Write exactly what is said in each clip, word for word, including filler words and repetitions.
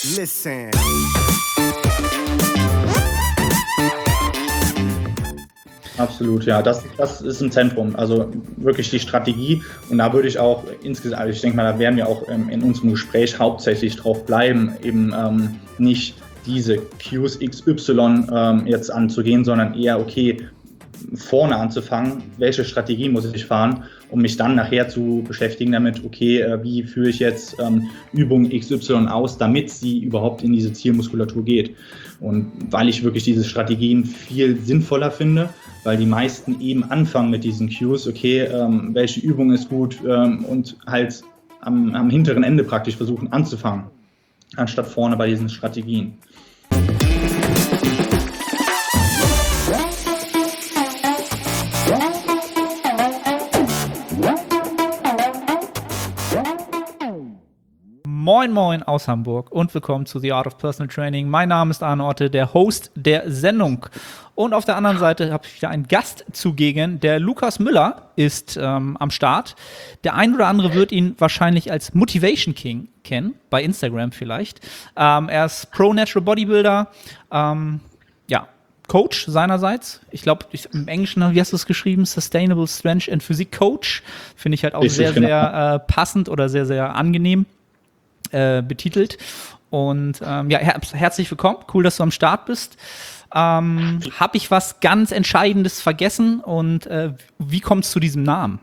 Listen. Absolut, ja, das, das ist ein Zentrum, also wirklich die Strategie, und da würde ich auch insgesamt, also ich denke mal, da werden wir auch ähm, in unserem Gespräch hauptsächlich drauf bleiben, eben ähm, nicht diese Qs X Y ähm, jetzt anzugehen, sondern eher, okay, vorne anzufangen, welche Strategie muss ich fahren, um mich dann nachher zu beschäftigen damit, okay, äh, wie führe ich jetzt ähm, Übung X Y aus, damit sie überhaupt in diese Zielmuskulatur geht. Und weil ich wirklich diese Strategien viel sinnvoller finde, weil die meisten eben anfangen mit diesen Cues, okay, ähm, welche Übung ist gut, ähm, und halt am, am hinteren Ende praktisch versuchen anzufangen, anstatt vorne bei diesen Strategien. Moin Moin aus Hamburg und willkommen zu The Art of Personal Training. Mein Name ist Arne Otte, der Host der Sendung. Und auf der anderen Seite habe ich wieder einen Gast zugegen. Der Lukas Müller ist ähm, am Start. Der ein oder andere wird ihn wahrscheinlich als Motivation King kennen, bei Instagram vielleicht. Ähm, er ist Pro Natural Bodybuilder, ähm, ja, Coach seinerseits. Ich glaube, im Englischen, wie hast du es geschrieben? Sustainable Strength and Physique Coach. Finde ich halt auch Richtig, sehr, genau. sehr äh, passend oder sehr, sehr angenehm Äh, betitelt. Und ähm, ja, her herzlich willkommen. Cool, dass du am Start bist. Ähm, Habe ich was ganz Entscheidendes vergessen und äh, wie kommt es zu diesem Namen?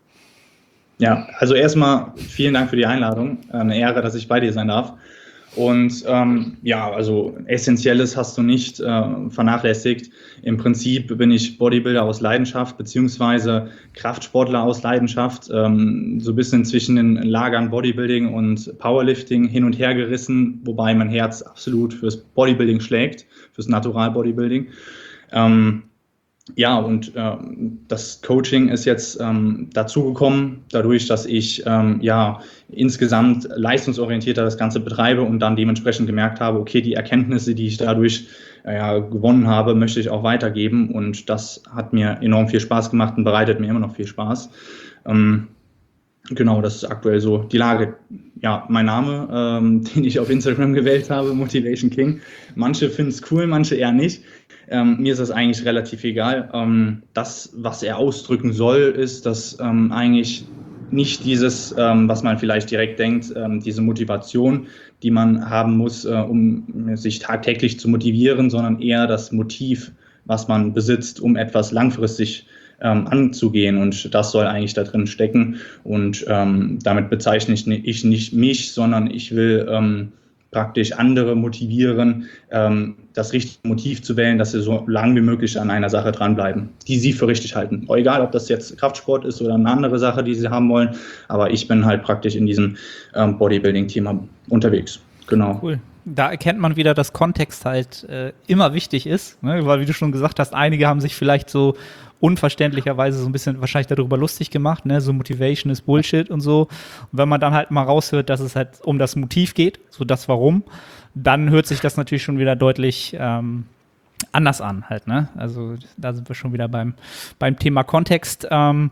Ja, also erstmal vielen Dank für die Einladung. Eine Ehre, dass ich bei dir sein darf. Und ähm, ja, also Essentielles hast du nicht äh, vernachlässigt. Im Prinzip bin ich Bodybuilder aus Leidenschaft, beziehungsweise Kraftsportler aus Leidenschaft. Ähm, so ein bisschen zwischen den Lagern Bodybuilding und Powerlifting hin und her gerissen, wobei mein Herz absolut fürs Bodybuilding schlägt, fürs Natural Bodybuilding. Ähm, Ja, und äh, das Coaching ist jetzt ähm, dazugekommen, dadurch, dass ich ähm, ja insgesamt leistungsorientierter das Ganze betreibe und dann dementsprechend gemerkt habe, okay, die Erkenntnisse, die ich dadurch äh, ja, gewonnen habe, möchte ich auch weitergeben, und das hat mir enorm viel Spaß gemacht und bereitet mir immer noch viel Spaß. Ähm, genau, das ist aktuell so die Lage. Ja, mein Name, ähm, den ich auf Instagram gewählt habe, Motivation King. Manche finden es cool, manche eher nicht. Ähm, mir ist das eigentlich relativ egal. Ähm, das, was er ausdrücken soll, ist, dass ähm, eigentlich nicht dieses, ähm, was man vielleicht direkt denkt, ähm, diese Motivation, die man haben muss, äh, um sich tagtäglich zu motivieren, sondern eher das Motiv, was man besitzt, um etwas langfristig ähm, anzugehen. Und das soll eigentlich da drin stecken. Und ähm, damit bezeichne ich nicht mich, sondern ich will ähm, praktisch andere motivieren, ähm, das richtige Motiv zu wählen, dass sie so lange wie möglich an einer Sache dranbleiben, die sie für richtig halten. Egal, ob das jetzt Kraftsport ist oder eine andere Sache, die sie haben wollen, aber ich bin halt praktisch in diesem ähm, Bodybuilding-Thema unterwegs. Genau. Cool. Da erkennt man wieder, dass Kontext halt äh, immer wichtig ist, ne? Weil, wie du schon gesagt hast, einige haben sich vielleicht so unverständlicherweise so ein bisschen wahrscheinlich darüber lustig gemacht, ne? So Motivation ist Bullshit und so. Und wenn man dann halt mal raushört, dass es halt um das Motiv geht, so das Warum, dann hört sich das natürlich schon wieder deutlich ähm, anders an halt, ne? Also da sind wir schon wieder beim, beim Thema Kontext. Ähm,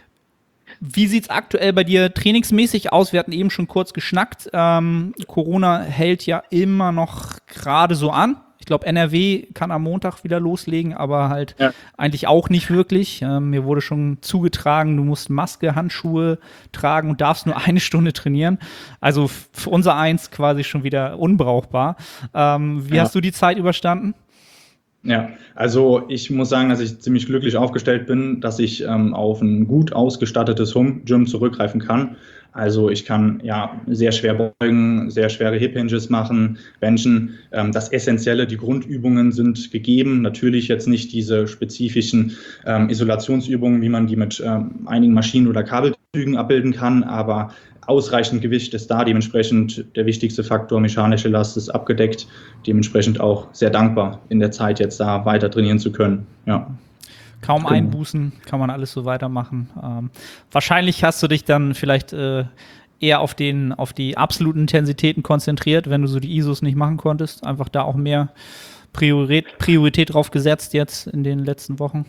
Wie sieht es aktuell bei dir trainingsmäßig aus? Wir hatten eben schon kurz geschnackt. Ähm, Corona hält ja immer noch gerade so an. Ich glaube, N R W kann am Montag wieder loslegen, aber halt ja. eigentlich auch nicht wirklich. Ähm, mir wurde schon zugetragen, du musst Maske, Handschuhe tragen und darfst nur eine Stunde trainieren. Also für unser Eins quasi schon wieder unbrauchbar. Ähm, wie ja. hast du die Zeit überstanden? Ja, also ich muss sagen, dass ich ziemlich glücklich aufgestellt bin, dass ich ähm, auf ein gut ausgestattetes Home-Gym zurückgreifen kann. Also ich kann ja sehr schwer beugen, sehr schwere Hip-Hinges machen, benchen. Ähm, das Essentielle, die Grundübungen sind gegeben. Natürlich jetzt nicht diese spezifischen ähm, Isolationsübungen, wie man die mit ähm, einigen Maschinen oder Kabelzügen abbilden kann, aber ausreichend Gewicht ist da, dementsprechend der wichtigste Faktor, mechanische Last ist abgedeckt, dementsprechend auch sehr dankbar in der Zeit jetzt da weiter trainieren zu können. Ja. Kaum genau. Einbußen, kann man alles so weitermachen. Ähm, wahrscheinlich hast du dich dann vielleicht äh, eher auf, den, auf die absoluten Intensitäten konzentriert, wenn du so die I S Os nicht machen konntest, einfach da auch mehr Priorität, Priorität drauf gesetzt jetzt in den letzten Wochen.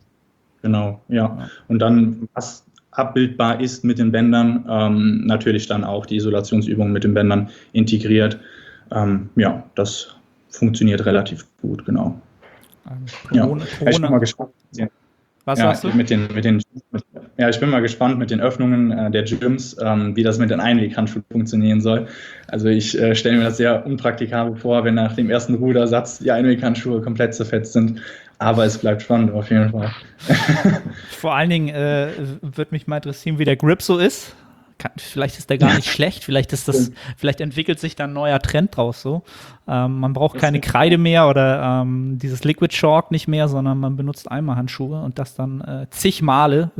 Genau, ja. Und dann, was abbildbar ist mit den Bändern, ähm, natürlich dann auch die Isolationsübungen mit den Bändern integriert. Ähm, ja, das funktioniert relativ gut, genau. Ähm, Ja, Corona, ich bin Corona. mal gespannt. Was Ja, sagst du? mit den, mit den, mit, ja, ich bin mal gespannt mit den Öffnungen äh, der Gyms, ähm, wie das mit den Einweghandschuhen funktionieren soll. Also ich äh, stelle mir das sehr unpraktikabel vor, wenn nach dem ersten Rudersatz die Einweghandschuhe komplett zerfetzt sind. Aber es bleibt spannend auf jeden Fall. Vor allen Dingen äh, würde mich mal interessieren, wie der Grip so ist. Kann, vielleicht ist der gar nicht schlecht, vielleicht ist das, vielleicht entwickelt sich da ein neuer Trend draus so. Ähm, man braucht keine Kreide mehr oder ähm, dieses Liquid Chalk nicht mehr, sondern man benutzt einmal Handschuhe und das dann äh, zig Male.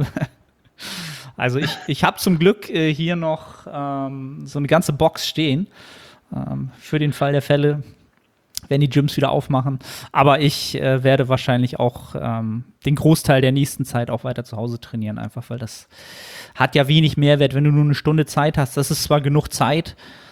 Also ich, ich habe zum Glück äh, hier noch ähm, so eine ganze Box stehen ähm, für den Fall der Fälle, wenn die Gyms wieder aufmachen. Aber ich äh, werde wahrscheinlich auch ähm, den Großteil der nächsten Zeit auch weiter zu Hause trainieren, einfach weil das hat ja wenig Mehrwert, wenn du nur eine Stunde Zeit hast. Das ist zwar genug Zeit,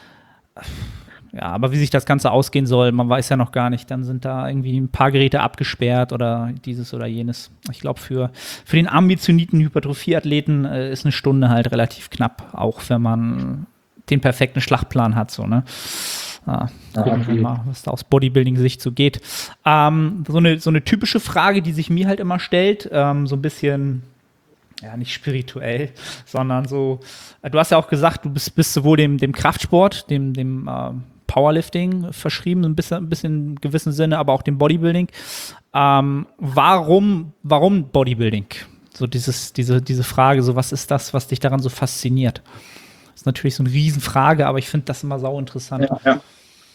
ja, aber wie sich das Ganze ausgehen soll, man weiß ja noch gar nicht. Dann sind da irgendwie ein paar Geräte abgesperrt oder dieses oder jenes. Ich glaube, für, für den ambitionierten Hypertrophie-Athleten äh, ist eine Stunde halt relativ knapp, auch wenn man den perfekten Schlachtplan hat, so, ne? Ah, gucken wir mal, was da aus Bodybuilding-Sicht so geht. Ähm, so, eine, so eine typische Frage, die sich mir halt immer stellt, ähm, so ein bisschen, ja, nicht spirituell, sondern so, äh, du hast ja auch gesagt, du bist, bist sowohl dem, dem Kraftsport, dem, dem äh, Powerlifting verschrieben, ein bisschen, ein bisschen im gewissen Sinne, aber auch dem Bodybuilding. Ähm, warum, warum Bodybuilding? So dieses, diese, diese Frage, so was ist das, was dich daran so fasziniert? Das ist natürlich so eine Riesenfrage, aber ich finde das immer sau interessant. Ja, ja.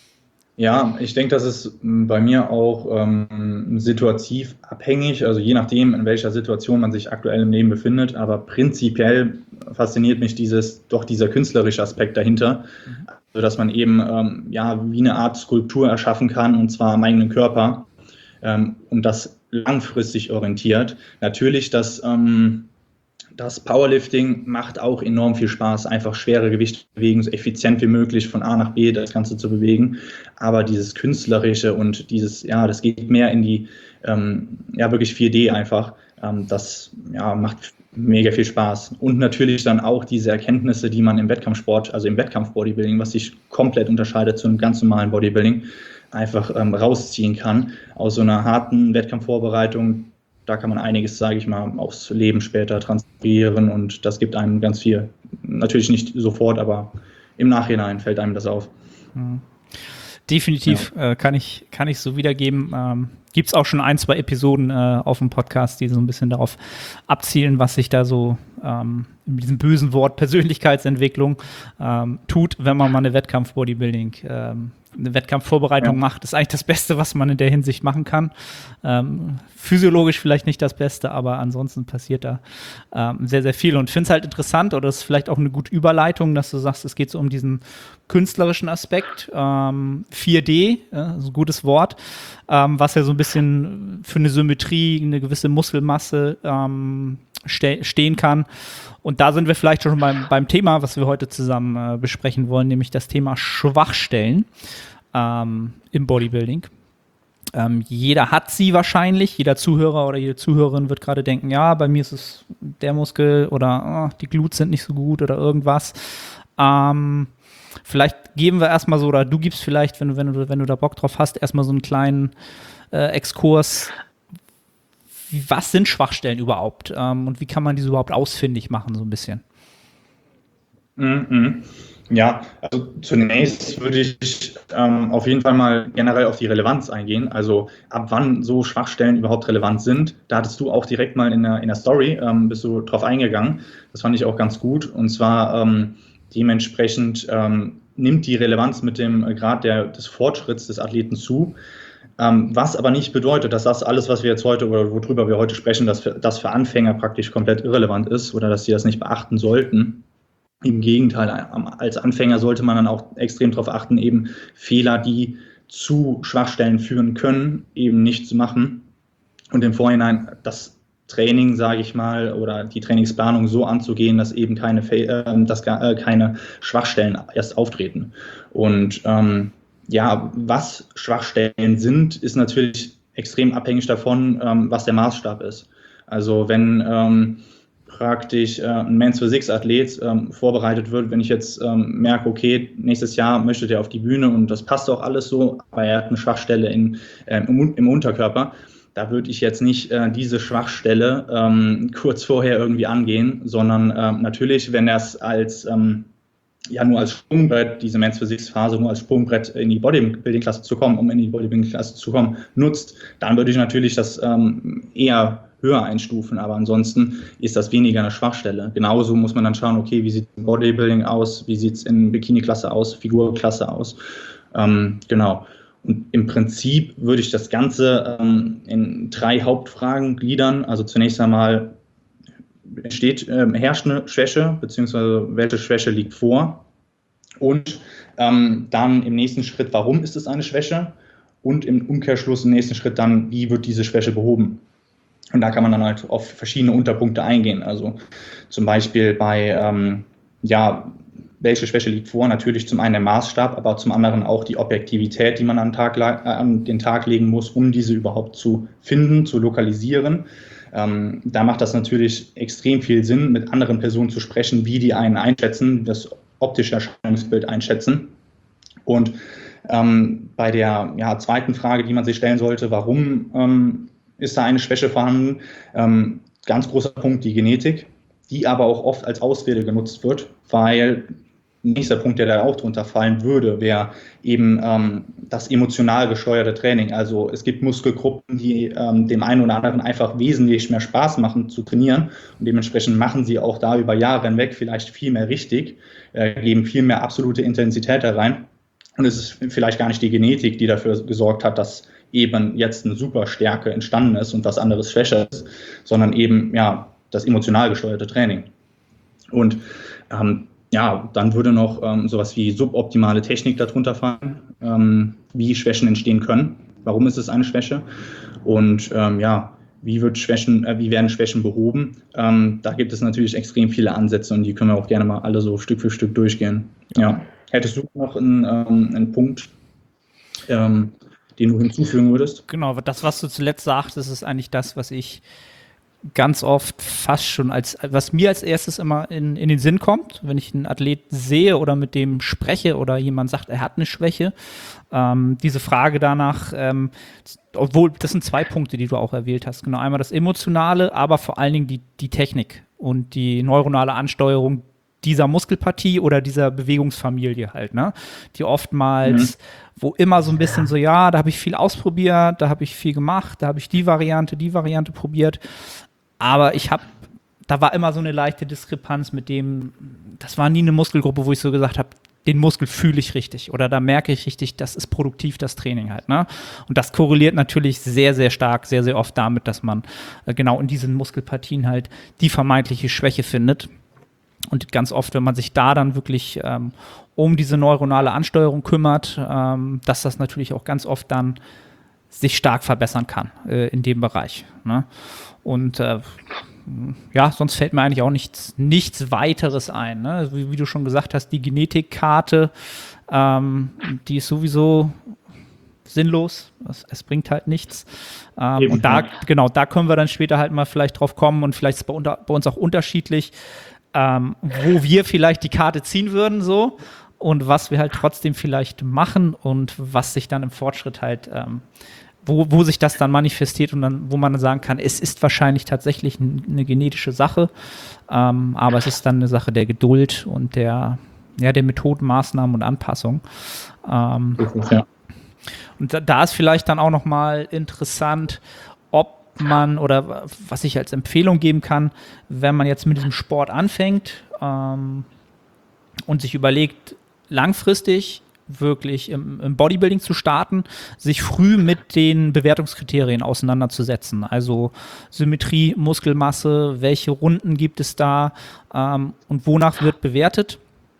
Ja, ich denke, das ist bei mir auch ähm, situativ abhängig, also je nachdem, in welcher Situation man sich aktuell im Leben befindet, aber prinzipiell fasziniert mich dieses, doch dieser künstlerische Aspekt dahinter, mhm. also dass man eben ähm, ja, wie eine Art Skulptur erschaffen kann, und zwar am eigenen Körper, ähm, und das langfristig orientiert. Natürlich, das ähm, Das Powerlifting macht auch enorm viel Spaß, einfach schwere Gewichte bewegen, so effizient wie möglich von A nach B das Ganze zu bewegen. Aber dieses Künstlerische und dieses, ja, das geht mehr in die, ähm, ja, wirklich vier D einfach. Ähm, das, ja, macht mega viel Spaß. Und natürlich dann auch diese Erkenntnisse, die man im Wettkampfsport, also im Wettkampf-Bodybuilding, was sich komplett unterscheidet zu einem ganz normalen Bodybuilding, einfach ähm, rausziehen kann aus so einer harten Wettkampfvorbereitung. Da kann man einiges, sage ich mal, aufs Leben später transferieren, und das gibt einem ganz viel. Natürlich nicht sofort, aber im Nachhinein fällt einem das auf. Mhm. Definitiv, ja. äh, kann ich, kann ich so wiedergeben. Ähm, Gibt es auch schon ein, zwei Episoden äh, auf dem Podcast, die so ein bisschen darauf abzielen, was sich da so ähm, in diesem bösen Wort Persönlichkeitsentwicklung ähm, tut, wenn man mal eine Wettkampf-Bodybuilding ähm, eine Wettkampfvorbereitung ja. macht. Das ist eigentlich das Beste, was man in der Hinsicht machen kann. Ähm, physiologisch vielleicht nicht das Beste, aber ansonsten passiert da ähm, sehr, sehr viel. Und ich finde es halt interessant, oder es ist vielleicht auch eine gute Überleitung, dass du sagst, es geht so um diesen künstlerischen Aspekt. Ähm, vier D, ja, so ein gutes Wort, ähm, was ja so ein bisschen für eine Symmetrie, eine gewisse Muskelmasse ähm, ste- stehen kann. Und da sind wir vielleicht schon beim, beim Thema, was wir heute zusammen äh, besprechen wollen, nämlich das Thema Schwachstellen ähm, im Bodybuilding. Ähm, jeder hat sie wahrscheinlich, jeder Zuhörer oder jede Zuhörerin wird gerade denken, ja, bei mir ist es der Muskel oder oh, die Glutes sind nicht so gut oder irgendwas. Ähm, vielleicht geben wir erstmal so, oder du gibst vielleicht, wenn du, wenn du, wenn du da Bock drauf hast, erstmal so einen kleinen äh, Exkurs. Was sind Schwachstellen überhaupt ähm, und wie kann man diese überhaupt ausfindig machen, so ein bisschen? Mhm. Ja, also zunächst würde ich ähm, auf jeden Fall mal generell auf die Relevanz eingehen, also ab wann so Schwachstellen überhaupt relevant sind. Da hattest du auch direkt mal in der, in der Story, ähm, bist du drauf eingegangen, das fand ich auch ganz gut, und zwar ähm, dementsprechend ähm, nimmt die Relevanz mit dem Grad der, des Fortschritts des Athleten zu. Ähm, was aber nicht bedeutet, dass das alles, was wir jetzt heute oder worüber wir heute sprechen, dass für, das für Anfänger praktisch komplett irrelevant ist oder dass sie das nicht beachten sollten. Im Gegenteil, als Anfänger sollte man dann auch extrem darauf achten, eben Fehler, die zu Schwachstellen führen können, eben nicht zu machen und im Vorhinein das Training, sage ich mal, oder die Trainingsplanung so anzugehen, dass eben keine, äh, dass gar, äh, keine Schwachstellen erst auftreten. Und ähm, ja, was Schwachstellen sind, ist natürlich extrem abhängig davon, ähm, was der Maßstab ist. Also wenn ähm, praktisch äh, ein Men's Physique Athlet ähm, vorbereitet wird, wenn ich jetzt ähm, merke, okay, nächstes Jahr möchte der auf die Bühne und das passt auch alles so, aber er hat eine Schwachstelle in, äh, im, im Unterkörper, da würde ich jetzt nicht äh, diese Schwachstelle ähm, kurz vorher irgendwie angehen, sondern ähm, natürlich, wenn er es als ähm, ja nur als Sprungbrett, diese Men's Physique Phase nur als Sprungbrett in die Bodybuilding-Klasse zu kommen, um in die Bodybuilding-Klasse zu kommen, nutzt, dann würde ich natürlich das ähm, eher höher einstufen, aber ansonsten ist das weniger eine Schwachstelle. Genauso muss man dann schauen, okay, wie sieht es im Bodybuilding aus, wie sieht es in Bikini-Klasse aus, Figurklasse aus, ähm, genau. Und im Prinzip würde ich das Ganze ähm, in drei Hauptfragen gliedern. Also zunächst einmal, entsteht, ähm, herrscht eine Schwäche, beziehungsweise welche Schwäche liegt vor? Und ähm, dann im nächsten Schritt, warum ist es eine Schwäche? Und im Umkehrschluss im nächsten Schritt dann, wie wird diese Schwäche behoben? Und da kann man dann halt auf verschiedene Unterpunkte eingehen. Also zum Beispiel bei, ähm, ja, welche Schwäche liegt vor? Natürlich zum einen der Maßstab, aber zum anderen auch die Objektivität, die man an den Tag, äh, an den Tag legen muss, um diese überhaupt zu finden, zu lokalisieren. Ähm, da macht das natürlich extrem viel Sinn, mit anderen Personen zu sprechen, wie die einen einschätzen, das optische Erscheinungsbild einschätzen. Und ähm, bei der ja, zweiten Frage, die man sich stellen sollte, warum ähm, ist da eine Schwäche vorhanden? Ähm, ganz großer Punkt, die Genetik, die aber auch oft als Ausrede genutzt wird, weil nächster Punkt, der da auch drunter fallen würde, wäre eben ähm, das emotional gesteuerte Training. Also es gibt Muskelgruppen, die ähm, dem einen oder anderen einfach wesentlich mehr Spaß machen zu trainieren und dementsprechend machen sie auch da über Jahre hinweg vielleicht viel mehr richtig, äh, geben viel mehr absolute Intensität da rein. Und es ist vielleicht gar nicht die Genetik, die dafür gesorgt hat, dass eben jetzt eine Superstärke entstanden ist und was anderes schwächer ist, sondern eben ja das emotional gesteuerte Training. Und ähm, ja, dann würde noch ähm, sowas wie suboptimale Technik darunter fallen, ähm, wie Schwächen entstehen können. Warum ist es eine Schwäche? Und ähm, ja, wie, wird Schwächen, äh, wie werden Schwächen behoben? Ähm, da gibt es natürlich extrem viele Ansätze und die können wir auch gerne mal alle so Stück für Stück durchgehen. Ja. Hättest du noch einen, ähm, einen Punkt, ähm, den du hinzufügen würdest? Genau, das, was du zuletzt sagtest, ist eigentlich das, was ich ganz oft fast schon als, was mir als erstes immer in, in den Sinn kommt, wenn ich einen Athlet sehe oder mit dem spreche oder jemand sagt, er hat eine Schwäche. Ähm, diese Frage danach, ähm, obwohl, das sind zwei Punkte, die du auch erwähnt hast. Genau, einmal das Emotionale, aber vor allen Dingen die, die Technik und die neuronale Ansteuerung dieser Muskelpartie oder dieser Bewegungsfamilie halt, ne? Die oftmals, mhm. wo immer so ein bisschen so, ja, da habe ich viel ausprobiert, da habe ich viel gemacht, da habe ich die Variante, die Variante probiert. Aber ich habe, da war immer so eine leichte Diskrepanz mit dem, das war nie eine Muskelgruppe, wo ich so gesagt habe, den Muskel fühle ich richtig oder da merke ich richtig, das ist produktiv, das Training halt, ne? Und das korreliert natürlich sehr, sehr stark, sehr, sehr oft damit, dass man äh, genau in diesen Muskelpartien halt die vermeintliche Schwäche findet. Und ganz oft, wenn man sich da dann wirklich ähm, um diese neuronale Ansteuerung kümmert, ähm, dass das natürlich auch ganz oft dann sich stark verbessern kann äh, in dem Bereich, ne? Und äh, ja, sonst fällt mir eigentlich auch nichts, nichts weiteres ein, ne? Wie, wie du schon gesagt hast, die Genetikkarte, ähm, die ist sowieso sinnlos, es, es bringt halt nichts. Ähm, und da, genau, da können wir dann später halt mal vielleicht drauf kommen und vielleicht ist es bei, unter, bei uns auch unterschiedlich, ähm, wo wir vielleicht die Karte ziehen würden, so, und was wir halt trotzdem vielleicht machen und was sich dann im Fortschritt halt ähm, Wo, wo sich das dann manifestiert und dann, wo man dann sagen kann, es ist wahrscheinlich tatsächlich eine genetische Sache, ähm, aber es ist dann eine Sache der Geduld und der, ja, der Methoden, Maßnahmen und Anpassung. Ähm, ja. Und da, da ist vielleicht dann auch nochmal interessant, ob man oder was ich als Empfehlung geben kann, wenn man jetzt mit diesem Sport anfängt ähm, und sich überlegt, langfristig wirklich im, im Bodybuilding zu starten, sich früh mit den Bewertungskriterien auseinanderzusetzen. Also Symmetrie, Muskelmasse, welche Runden gibt es da ähm, und wonach wird bewertet.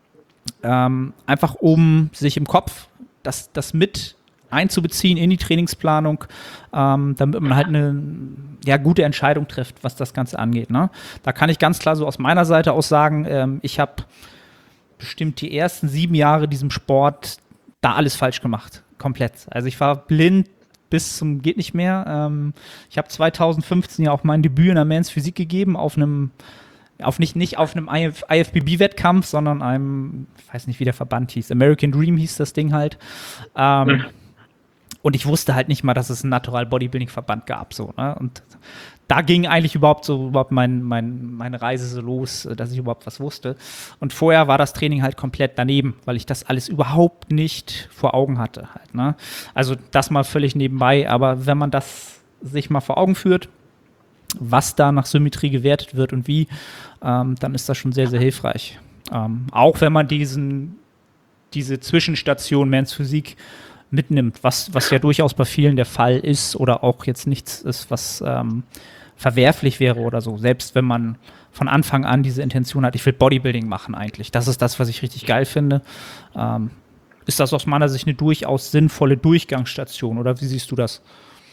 Ähm, einfach um sich im Kopf das, das mit einzubeziehen in die Trainingsplanung, ähm, damit man halt eine ja, gute Entscheidung trifft, was das Ganze angeht, ne? Da kann ich ganz klar so aus meiner Seite aus sagen, ähm, ich habe bestimmt die ersten sieben Jahre diesem Sport da alles falsch gemacht. Komplett. Also ich war blind bis zum geht nicht mehr. Ähm, ich habe zwanzig fünfzehn ja auch mein Debüt in der Men's Physik gegeben auf einem auf nicht, nicht auf einem I F B B-Wettkampf, sondern einem, ich weiß nicht, wie der Verband hieß, American Dream hieß das Ding halt. Ähm, mhm. Und ich wusste halt nicht mal, dass es einen Natural Bodybuilding-Verband gab. So, ne? Und da ging eigentlich überhaupt so überhaupt mein, mein, meine Reise so los, dass ich überhaupt was wusste. Und vorher war das Training halt komplett daneben, weil ich das alles überhaupt nicht vor Augen hatte. Halt, ne? Also das mal völlig nebenbei. Aber wenn man das sich mal vor Augen führt, was da nach Symmetrie gewertet wird und wie, ähm, dann ist das schon sehr, sehr hilfreich. Ähm, auch wenn man diesen, diese Zwischenstation Men's Physik mitnimmt, was, was ja durchaus bei vielen der Fall ist oder auch jetzt nichts ist, was ähm, verwerflich wäre oder so. Selbst wenn man von Anfang an diese Intention hat, ich will Bodybuilding machen eigentlich. Das ist das, was ich richtig geil finde. Ähm, ist das aus meiner Sicht eine durchaus sinnvolle Durchgangsstation oder wie siehst du das?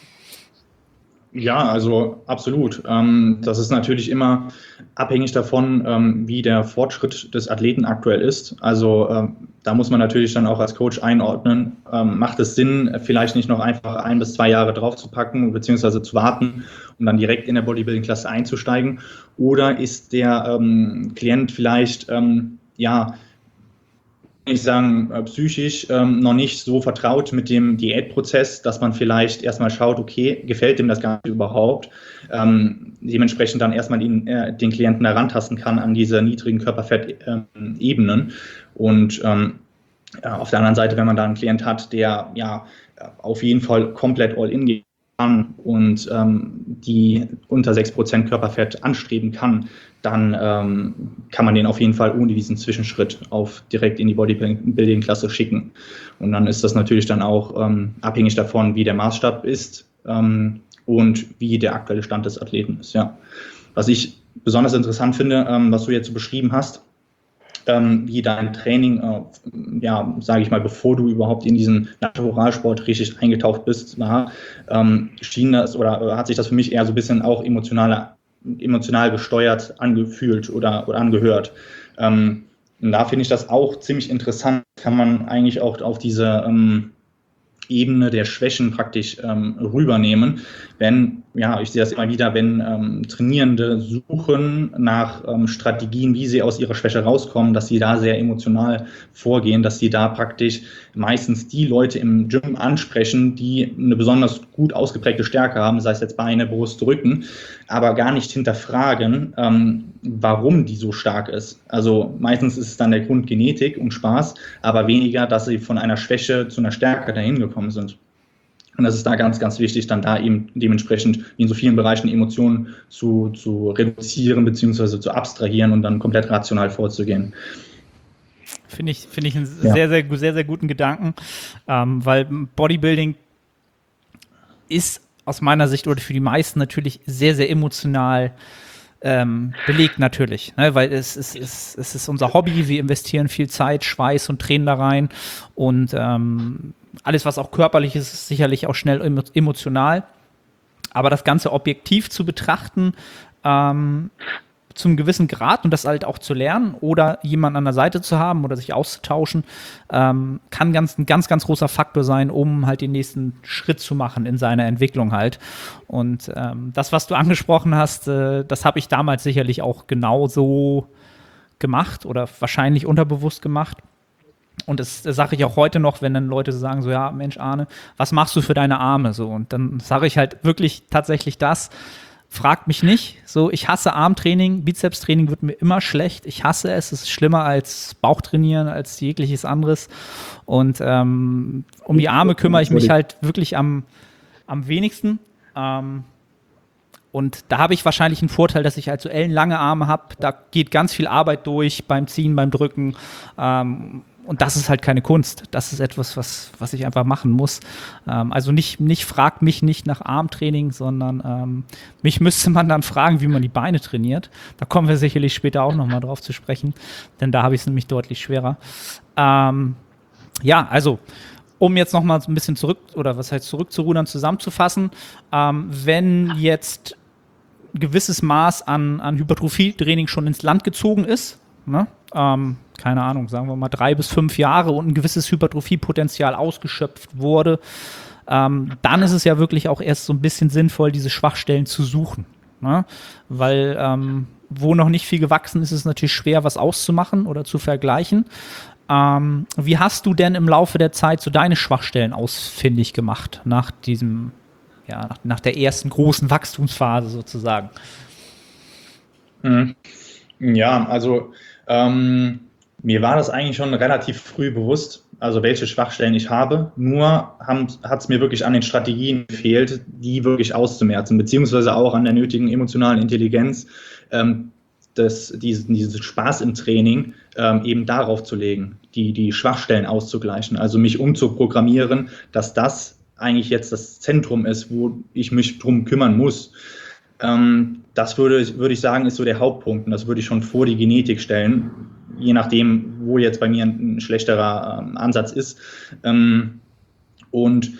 Ja, also absolut. Ähm, das ist natürlich immer abhängig davon, ähm, wie der Fortschritt des Athleten aktuell ist. Also ähm, da muss man natürlich dann auch als Coach einordnen, ähm, macht es Sinn, vielleicht nicht noch einfach ein bis zwei Jahre drauf zu packen, beziehungsweise zu warten, um dann direkt in der Bodybuilding-Klasse einzusteigen? Oder ist der ähm, Klient vielleicht, ähm, ja, ich sagen, psychisch ähm, noch nicht so vertraut mit dem Diätprozess, dass man vielleicht erstmal schaut, okay, gefällt dem das Ganze überhaupt? Ähm, dementsprechend dann erstmal den, äh, den Klienten herantasten kann an diese niedrigen Körperfettebenen. Und ähm, ja, auf der anderen Seite, wenn man da einen Klient hat, der ja auf jeden Fall komplett all in geht und ähm, die unter sechs Prozent Körperfett anstreben kann, dann ähm, kann man den auf jeden Fall ohne diesen Zwischenschritt auf direkt in die Bodybuilding-Klasse schicken. Und dann ist das natürlich dann auch ähm, abhängig davon, wie der Maßstab ist ähm, und wie der aktuelle Stand des Athleten ist. Ja. Was ich besonders interessant finde, ähm, was du jetzt so beschrieben hast, ähm, wie dein Training, äh, ja, sage ich mal, bevor du überhaupt in diesen Naturalsport richtig eingetaucht bist, war, ähm, schien das oder hat sich das für mich eher so ein bisschen auch emotionaler emotional gesteuert angefühlt oder, oder angehört. Ähm, und da finde ich das auch ziemlich interessant, kann man eigentlich auch auf diese ähm, Ebene der Schwächen praktisch ähm, rübernehmen. Wenn, ja, ich sehe das immer wieder, wenn ähm, Trainierende suchen nach ähm, Strategien, wie sie aus ihrer Schwäche rauskommen, dass sie da sehr emotional vorgehen, dass sie da praktisch meistens die Leute im Gym ansprechen, die eine besonders gut ausgeprägte Stärke haben, sei es jetzt Beine, Brust, Rücken, aber gar nicht hinterfragen, ähm, warum die so stark ist. Also meistens ist es dann der Grund Genetik und Spaß, aber weniger, dass sie von einer Schwäche zu einer Stärke dahin gekommen sind. Und das ist da ganz, ganz wichtig, dann da eben dementsprechend wie in so vielen Bereichen Emotionen zu, zu reduzieren bzw. zu abstrahieren und dann komplett rational vorzugehen. Finde ich, finde ich einen ja. sehr, sehr, sehr, sehr guten Gedanken, ähm, weil Bodybuilding ist aus meiner Sicht oder für die meisten natürlich sehr, sehr emotional ähm, belegt natürlich, ne? Weil es, es, es, es ist unser Hobby, wir investieren viel Zeit, Schweiß und Tränen da rein und ähm, alles, was auch körperlich ist, ist sicherlich auch schnell emotional, aber das Ganze objektiv zu betrachten, ähm, zum gewissen Grad und das halt auch zu lernen oder jemanden an der Seite zu haben oder sich auszutauschen, ähm, kann ganz, ein ganz, ganz großer Faktor sein, um halt den nächsten Schritt zu machen in seiner Entwicklung halt. Und ähm, das, was du angesprochen hast, äh, das habe ich damals sicherlich auch genauso gemacht oder wahrscheinlich unterbewusst gemacht. Und das, das sage ich auch heute noch, wenn dann Leute sagen so, ja, Mensch Arne, was machst du für deine Arme? So, und dann sage ich halt wirklich tatsächlich das, fragt mich nicht, so, ich hasse Armtraining, Bizepstraining wird mir immer schlecht, ich hasse es, es ist schlimmer als Bauchtrainieren, als jegliches anderes und ähm, um die Arme kümmere ich mich halt wirklich am, am wenigsten ähm, und da habe ich wahrscheinlich einen Vorteil, dass ich halt so ellenlange Arme habe, da geht ganz viel Arbeit durch beim Ziehen, beim Drücken ähm, und das ist halt keine Kunst. Das ist etwas, was, was ich einfach machen muss. Ähm, also nicht, nicht fragt mich nicht nach Armtraining, sondern ähm, mich müsste man dann fragen, wie man die Beine trainiert. Da kommen wir sicherlich später auch nochmal drauf zu sprechen, denn da habe ich es nämlich deutlich schwerer. Ähm, ja, also um jetzt nochmal ein bisschen zurück, oder was heißt zurückzurudern, zusammenzufassen, ähm, wenn jetzt ein gewisses Maß an, an Hypertrophie-Training schon ins Land gezogen ist, ne? ähm, keine Ahnung, sagen wir mal drei bis fünf Jahre und ein gewisses Hypertrophiepotenzial ausgeschöpft wurde, ähm, dann ist es ja wirklich auch erst so ein bisschen sinnvoll, diese Schwachstellen zu suchen. Ne? Weil ähm, wo noch nicht viel gewachsen ist, ist es natürlich schwer, was auszumachen oder zu vergleichen. Ähm, wie hast du denn im Laufe der Zeit so deine Schwachstellen ausfindig gemacht, nach diesem, ja, nach, nach der ersten großen Wachstumsphase sozusagen? Mhm. Ja, also ähm, mir war das eigentlich schon relativ früh bewusst, also welche Schwachstellen ich habe. Nur hat es mir wirklich an den Strategien gefehlt, die wirklich auszumerzen, beziehungsweise auch an der nötigen emotionalen Intelligenz, ähm, das, diesen, diesen Spaß im Training ähm, eben darauf zu legen, die, die Schwachstellen auszugleichen, also mich umzuprogrammieren, dass das eigentlich jetzt das Zentrum ist, wo ich mich drum kümmern muss. Ähm, das würde, würde ich sagen, ist so der Hauptpunkt, und das würde ich schon vor die Genetik stellen, je nachdem, wo jetzt bei mir ein, ein schlechterer ähm, Ansatz ist. Ähm, und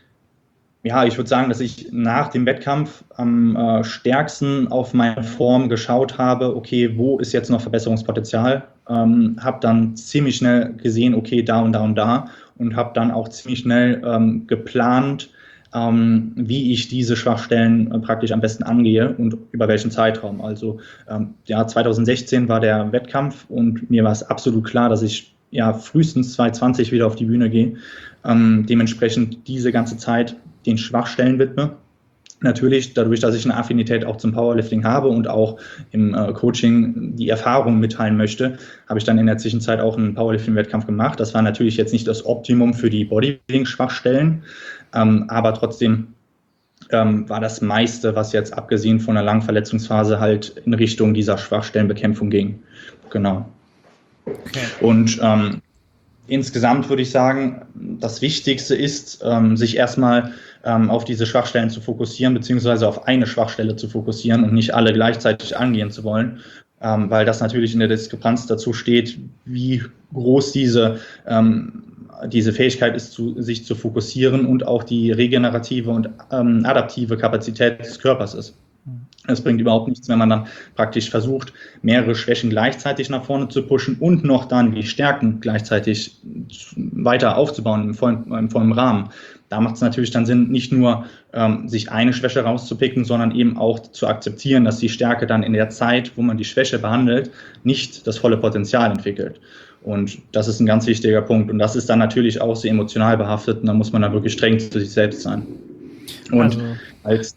ja, ich würde sagen, dass ich nach dem Wettkampf am äh, stärksten auf meine Form geschaut habe, okay, wo ist jetzt noch Verbesserungspotenzial? Ähm, habe dann ziemlich schnell gesehen, okay, da und da und da, und habe dann auch ziemlich schnell ähm, geplant, ähm, wie ich diese Schwachstellen äh, praktisch am besten angehe und über welchen Zeitraum. Also ähm, ja, zwanzig sechzehn war der Wettkampf und mir war es absolut klar, dass ich ja frühestens zwanzig zwanzig wieder auf die Bühne gehe. Ähm, dementsprechend diese ganze Zeit den Schwachstellen widme. Natürlich, dadurch, dass ich eine Affinität auch zum Powerlifting habe und auch im äh, Coaching die Erfahrung mitteilen möchte, habe ich dann in der Zwischenzeit auch einen Powerlifting-Wettkampf gemacht. Das war natürlich jetzt nicht das Optimum für die Bodybuilding-Schwachstellen, ähm, aber trotzdem ähm, war das meiste, was jetzt abgesehen von einer langen Verletzungsphase halt in Richtung dieser Schwachstellenbekämpfung ging. Genau. Okay. Und ähm, insgesamt würde ich sagen, das Wichtigste ist, ähm, sich erstmal ähm, auf diese Schwachstellen zu fokussieren, beziehungsweise auf eine Schwachstelle zu fokussieren und nicht alle gleichzeitig angehen zu wollen, ähm, weil das natürlich in der Diskrepanz dazu steht, wie groß diese, ähm, diese Fähigkeit ist, zu, sich zu fokussieren, und auch die regenerative und ähm, adaptive Kapazität des Körpers ist. Es bringt überhaupt nichts, wenn man dann praktisch versucht, mehrere Schwächen gleichzeitig nach vorne zu pushen und noch dann die Stärken gleichzeitig weiter aufzubauen im vollen, im vollen Rahmen. Da macht es natürlich dann Sinn, nicht nur ähm, sich eine Schwäche rauszupicken, sondern eben auch zu akzeptieren, dass die Stärke dann in der Zeit, wo man die Schwäche behandelt, nicht das volle Potenzial entwickelt. Und das ist ein ganz wichtiger Punkt. Und das ist dann natürlich auch sehr emotional behaftet, und da muss man dann wirklich streng zu sich selbst sein. Und also als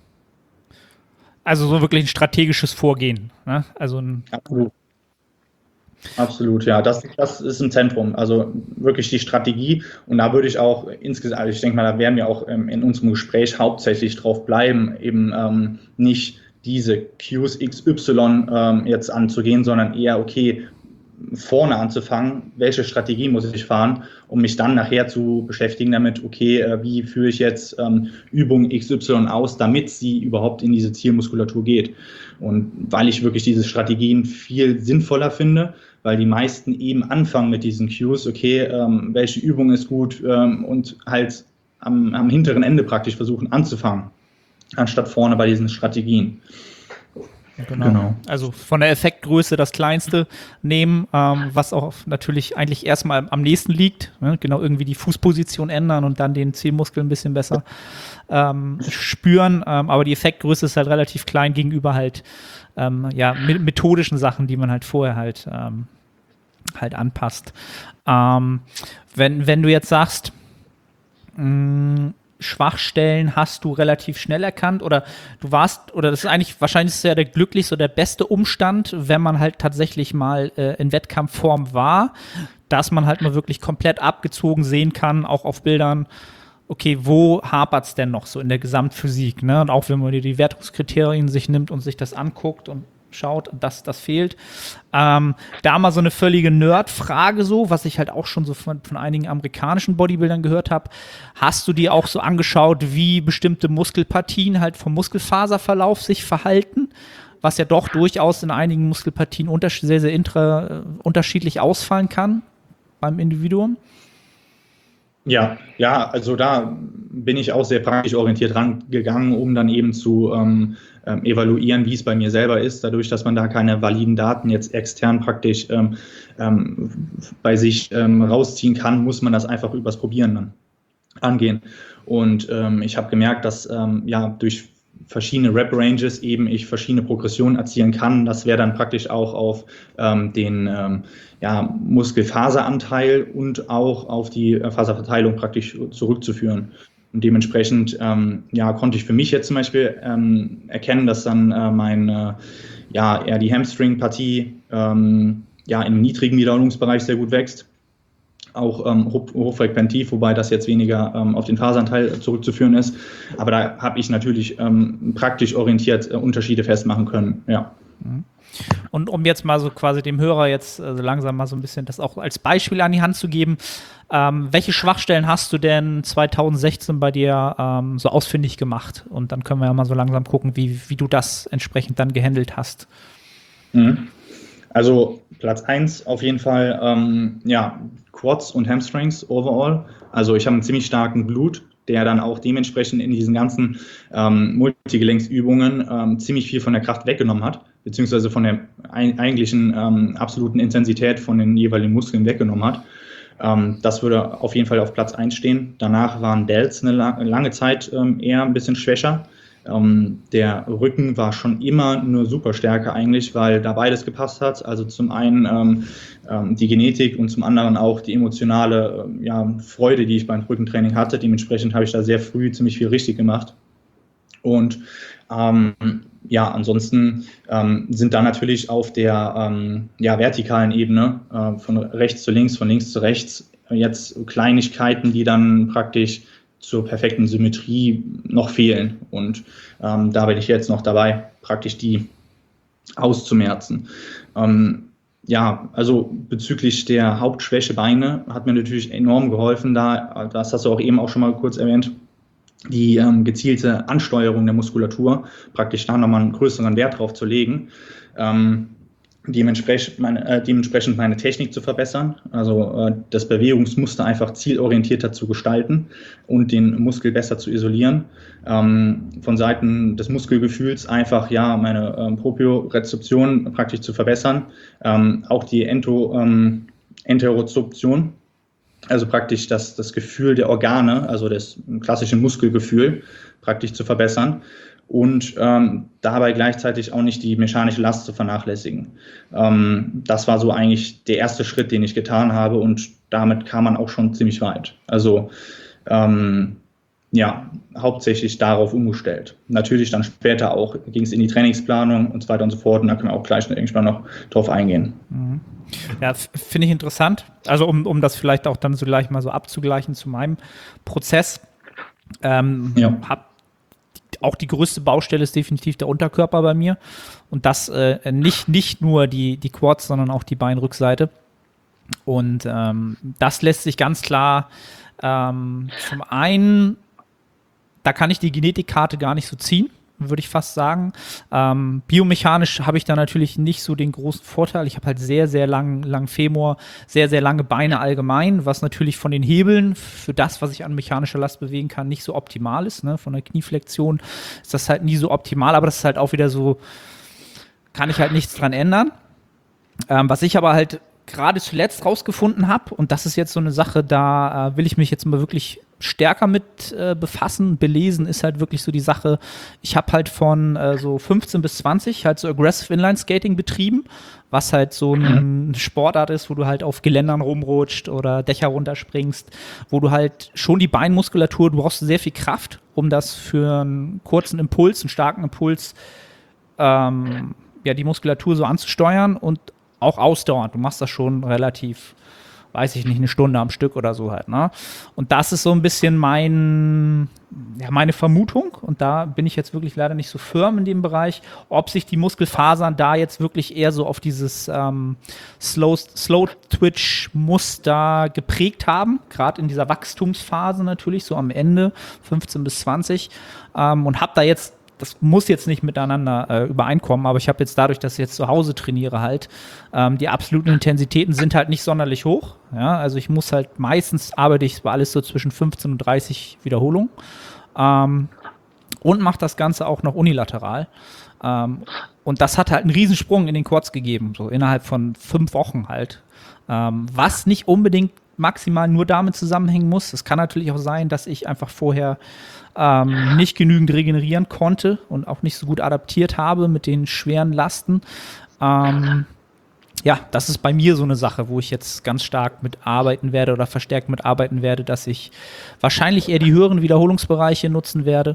Also so wirklich ein strategisches Vorgehen. Ne? Also ein Absolut. Absolut, ja, das, das ist im Zentrum, also wirklich die Strategie, und da würde ich auch insgesamt, also ich denke mal, da werden wir auch ähm, in unserem Gespräch hauptsächlich drauf bleiben, eben ähm, nicht diese Qs X Y ähm, jetzt anzugehen, sondern eher, okay, vorne anzufangen, welche Strategie muss ich fahren, um mich dann nachher zu beschäftigen damit, okay, äh, wie führe ich jetzt ähm, Übung X Y aus, damit sie überhaupt in diese Zielmuskulatur geht. Und weil ich wirklich diese Strategien viel sinnvoller finde, weil die meisten eben anfangen mit diesen Cues, okay, ähm, welche Übung ist gut, ähm, und halt am, am hinteren Ende praktisch versuchen anzufangen, anstatt vorne bei diesen Strategien. Genau. genau. Also von der Effektgröße das Kleinste nehmen, ähm, was auch natürlich eigentlich erstmal am nächsten liegt. Ne? Genau, irgendwie die Fußposition ändern und dann den Zielmuskel ein bisschen besser ähm, spüren. Ähm, aber die Effektgröße ist halt relativ klein gegenüber halt ähm, ja, methodischen Sachen, die man halt vorher halt, ähm, halt anpasst. Ähm, wenn, wenn du jetzt sagst, mh, Schwachstellen hast du relativ schnell erkannt, oder du warst, oder das ist eigentlich, wahrscheinlich ist es ja der glücklichste oder der beste Umstand, wenn man halt tatsächlich mal äh, in Wettkampfform war, dass man halt mal wirklich komplett abgezogen sehen kann, auch auf Bildern, okay, wo hapert's denn noch so in der Gesamtphysik, ne? Und auch wenn man die Wertungskriterien sich nimmt und sich das anguckt und schaut, das, das fehlt. Ähm, da mal so eine völlige Nerd-Frage so, was ich halt auch schon so von, von einigen amerikanischen Bodybuildern gehört habe. Hast du dir auch so angeschaut, wie bestimmte Muskelpartien halt vom Muskelfaserverlauf sich verhalten, was ja doch durchaus in einigen Muskelpartien unters- sehr, sehr intra, unterschiedlich ausfallen kann beim Individuum? Ja, ja, also da bin ich auch sehr praktisch orientiert rangegangen, um dann eben zu ähm, ähm, evaluieren, wie es bei mir selber ist. Dadurch, dass man da keine validen Daten jetzt extern praktisch ähm, ähm, bei sich ähm, rausziehen kann, muss man das einfach übers Probieren dann angehen. Und ähm, ich habe gemerkt, dass ähm, ja durch verschiedene Rep-Ranges eben ich verschiedene Progressionen erzielen kann. Das wäre dann praktisch auch auf ähm, den ähm, ja, Muskelfaseranteil und auch auf die Faserverteilung praktisch zurückzuführen. Und dementsprechend ähm, ja, konnte ich für mich jetzt zum Beispiel ähm, erkennen, dass dann äh, meine, ja, eher die Hamstring-Partie ähm, ja, im niedrigen Wiederholungsbereich sehr gut wächst. Auch ähm, hoch, hochfrequentiv, wobei das jetzt weniger ähm, auf den Faseranteil zurückzuführen ist. Aber da habe ich natürlich ähm, praktisch orientiert äh, Unterschiede festmachen können. Ja. Und um jetzt mal so quasi dem Hörer jetzt also langsam mal so ein bisschen das auch als Beispiel an die Hand zu geben, ähm, welche Schwachstellen hast du denn zwanzig sechzehn bei dir ähm, so ausfindig gemacht? Und dann können wir ja mal so langsam gucken, wie, wie du das entsprechend dann gehandelt hast. Mhm. Also Platz eins auf jeden Fall, ähm, ja, Quads und Hamstrings overall. Also ich habe einen ziemlich starken Glute, der dann auch dementsprechend in diesen ganzen ähm, Multigelenksübungen ähm, ziemlich viel von der Kraft weggenommen hat, beziehungsweise von der ein, eigentlichen ähm, absoluten Intensität von den jeweiligen Muskeln weggenommen hat. Ähm, das würde auf jeden Fall auf Platz eins stehen. Danach waren Delts eine la- lange Zeit ähm, eher ein bisschen schwächer. Ähm, der Rücken war schon immer eine Superstärke eigentlich, weil da beides gepasst hat. Also zum einen ähm, ähm, die Genetik und zum anderen auch die emotionale ähm, ja, Freude, die ich beim Rückentraining hatte. Dementsprechend habe ich da sehr früh ziemlich viel richtig gemacht. Und ähm, ja, ansonsten ähm, sind da natürlich auf der ähm, ja, vertikalen Ebene äh, von rechts zu links, von links zu rechts jetzt Kleinigkeiten, die dann praktisch zur perfekten Symmetrie noch fehlen. Und ähm, da bin ich jetzt noch dabei, praktisch die auszumerzen. Ähm, ja, also bezüglich der Hauptschwäche Beine hat mir natürlich enorm geholfen, da, das hast du auch eben auch schon mal kurz erwähnt, die ähm, gezielte Ansteuerung der Muskulatur, praktisch da nochmal einen größeren Wert drauf zu legen. Ähm, Dementsprechend meine, äh, dementsprechend meine Technik zu verbessern, also äh, das Bewegungsmuster einfach zielorientierter zu gestalten und den Muskel besser zu isolieren. Ähm, von Seiten des Muskelgefühls einfach ja meine ähm, Propriorezeption praktisch zu verbessern, ähm, auch die Ento, ähm, Enterozeption, also praktisch das, das Gefühl der Organe, also das klassische Muskelgefühl praktisch zu verbessern. Und ähm, dabei gleichzeitig auch nicht die mechanische Last zu vernachlässigen. Ähm, das war so eigentlich der erste Schritt, den ich getan habe und damit kam man auch schon ziemlich weit. Also ähm, ja, hauptsächlich darauf umgestellt. Natürlich dann später auch ging es in die Trainingsplanung und so weiter und so fort und da können wir auch gleich irgendwann noch drauf eingehen. Mhm. Ja, finde ich interessant. Also um, um das vielleicht auch dann so gleich mal so abzugleichen zu meinem Prozess. Ähm, ja. hab Auch die größte Baustelle ist definitiv der Unterkörper bei mir. Und das äh, nicht, nicht nur die, die Quads, sondern auch die Beinrückseite. Und ähm, das lässt sich ganz klar ähm, zum einen, da kann ich die Genetikkarte gar nicht so ziehen, würde ich fast sagen. Ähm, biomechanisch habe ich da natürlich nicht so den großen Vorteil. Ich habe halt sehr, sehr lang, lang Femur, sehr, sehr lange Beine allgemein, was natürlich von den Hebeln für das, was ich an mechanischer Last bewegen kann, nicht so optimal ist. Ne? Von der Knieflexion ist das halt nie so optimal, aber das ist halt auch wieder so, kann ich halt nichts dran ändern. Ähm, was ich aber halt gerade zuletzt rausgefunden habe, und das ist jetzt so eine Sache, da äh, will ich mich jetzt mal wirklich stärker mit äh, befassen, belesen, ist halt wirklich so die Sache, ich habe halt von äh, so fünfzehn bis zwanzig halt so Aggressive Inline Skating betrieben, was halt so ein Sportart ist, wo du halt auf Geländern rumrutscht oder Dächer runterspringst, wo du halt schon die Beinmuskulatur, du brauchst sehr viel Kraft, um das für einen kurzen Impuls, einen starken Impuls, ähm, ja, die Muskulatur so anzusteuern und auch ausdauernd. Du machst das schon relativ, weiß ich nicht, eine Stunde am Stück oder so halt, ne? Und das ist so ein bisschen mein, ja, meine Vermutung. Und da bin ich jetzt wirklich leider nicht so firm in dem Bereich, ob sich die Muskelfasern da jetzt wirklich eher so auf dieses ähm, Slow, Slow-Twitch-Muster geprägt haben. Gerade in dieser Wachstumsphase natürlich, so am Ende, fünfzehn bis zwanzig. Ähm, und habe da jetzt, das muss jetzt nicht miteinander äh, übereinkommen, aber ich habe jetzt dadurch, dass ich jetzt zu Hause trainiere halt, ähm, die absoluten Intensitäten sind halt nicht sonderlich hoch. Ja? Also ich muss halt, meistens arbeite ich bei alles so zwischen fünfzehn und dreißig Wiederholungen ähm, und mache das Ganze auch noch unilateral. Ähm, und das hat halt einen Riesensprung in den Quads gegeben, so innerhalb von fünf Wochen halt. Ähm, was nicht unbedingt maximal nur damit zusammenhängen muss. Es kann natürlich auch sein, dass ich einfach vorher ähm, nicht genügend regenerieren konnte und auch nicht so gut adaptiert habe mit den schweren Lasten. Ähm, ja, das ist bei mir so eine Sache, wo ich jetzt ganz stark mit arbeiten werde oder verstärkt mit arbeiten werde, dass ich wahrscheinlich eher die höheren Wiederholungsbereiche nutzen werde.